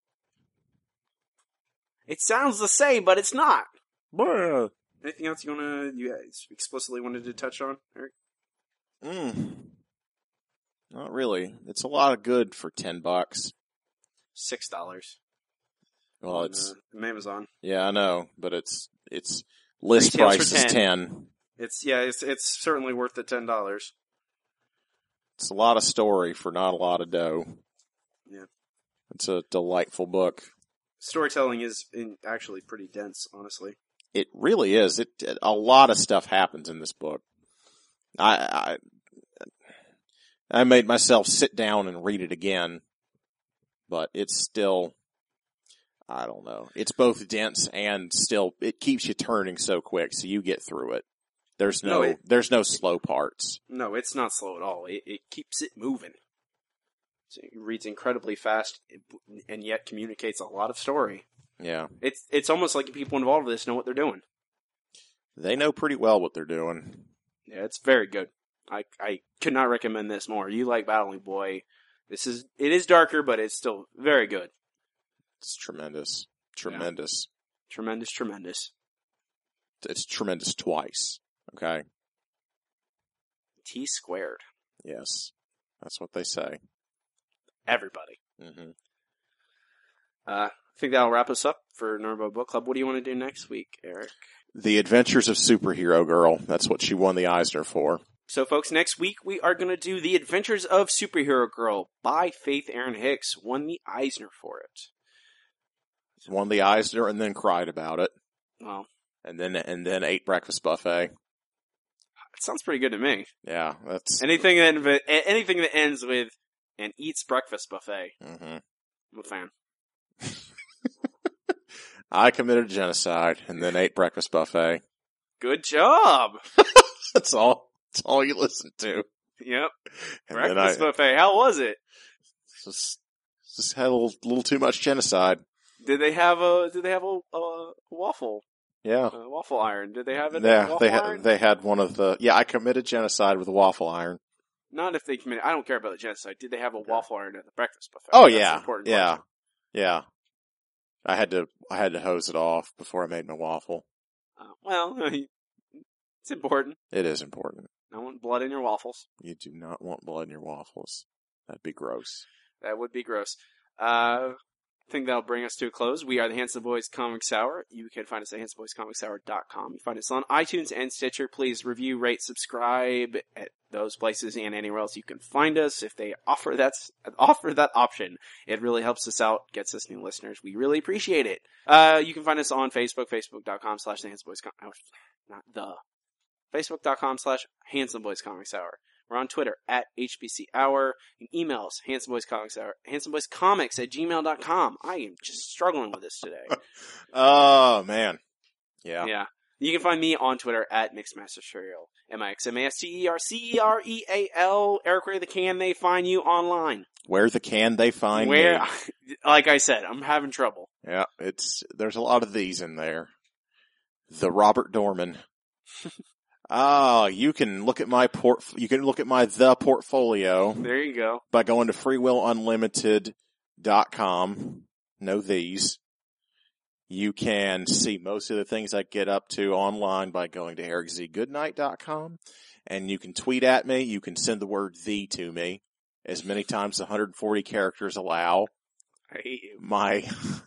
It sounds the same, but it's not. Bruh. Anything else you wanna you explicitly wanted to touch on, Eric? Mm. Not really. It's a lot of good for ten bucks. Six dollars. Well, on, it's uh, Amazon. yeah, I know, but it's it's list Retails price for is ten. ten. It's yeah, it's it's certainly worth the ten dollars. It's a lot of story for not a lot of dough. Yeah. It's a delightful book. Storytelling is in, actually pretty dense, honestly. It really is. It, it a lot of stuff happens in this book. I, I I made myself sit down and read it again, but it's still, I don't know. It's both dense and still it keeps you turning so quick, so you get through it. There's no, No, it- there's no slow parts. No, it's not slow at all. It, it keeps it moving. So it reads incredibly fast, and yet communicates a lot of story. Yeah, It's it's almost like the people involved with this know what they're doing. they know pretty well what they're doing. Yeah, it's very good. I I could not recommend this more. You like Battling Boy? This is it is darker, but it's still very good. It's tremendous, tremendous. Tremendous, tremendous. It's tremendous twice. Okay. T squared. Yes. That's what they say. Everybody. Mm-hmm. Uh, I think that'll wrap us up for Nerdbug Book Club. What do you want to do next week, Eric? The Adventures of Superhero Girl. That's what she won the Eisner for. So, folks, next week we are going to do The Adventures of Superhero Girl by Faith Erin Hicks. Won the Eisner for it. Won the Eisner and then cried about it. Well, And then and then ate breakfast buffet. it sounds pretty good to me. Yeah, that's... Anything that anything that ends with and eats breakfast buffet. Mm-hmm. I'm a fan. I committed genocide and then ate breakfast buffet. Good job. That's all. That's all you listen to. Yep. And Breakfast then I buffet. How was it? just just had a little, little too much genocide. Did they have a Did they have a, a waffle Yeah. a waffle iron? Did they have it? Yeah, waffle they had iron? they had one of the yeah. I committed genocide with a waffle iron. Not if they committed. I don't care about the genocide. Did they have a waffle iron at the breakfast buffet? Oh That's the yeah, important yeah, question. yeah. I had to I had to hose it off before I made my waffle. Uh, well, it's important. It is important. I want blood in your waffles. You do not want blood in your waffles. That'd be gross. That would be gross. Uh, I think that'll bring us to a close. We are the Handsome Boys Comics Hour. You can find us at handsome boys comics hour dot com. You find us on iTunes and Stitcher. Please review, rate, subscribe at those places and anywhere else you can find us. If they offer that offer that option, it really helps us out, gets us new listeners. We really appreciate it. Uh, you can find us on Facebook, facebook dot com slash the Handsome Boys Com- not the facebook dot com slash Handsome Boys Comics Hour. We're on Twitter at H B C Hour. You can email us, Handsome Boys Comics Hour, handsome boys comics at gmail dot com. I am just struggling with this today. Oh man, yeah. Yeah. You can find me on Twitter at Mixmaster Cereal. M I X M A S T E R C E R E A L. Eric, where the can they find you online? Where the can they find Where, me? like I said, I'm having trouble. Yeah, it's there's a lot of these in there. The Robert Dorman. Ah, you can look at my port. You can look at my the portfolio There you go. by going to free will unlimited dot com. Know these. You can see most of the things I get up to online by going to eric z goodnight dot com. And you can tweet at me. You can send the word "the" to me as many times as one hundred forty characters allow. I hate you. My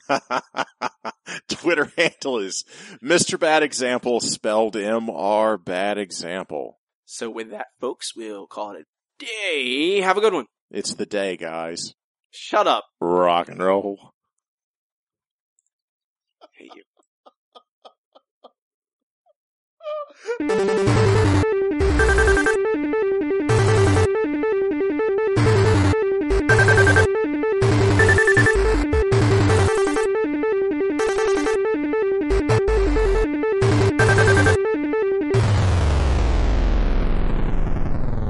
Twitter handle is Mister Bad Example, spelled M R Bad Example. So with that, folks, we'll call it a day. Have a good one. It's the day, guys. Shut up. Rock and roll. I hate you.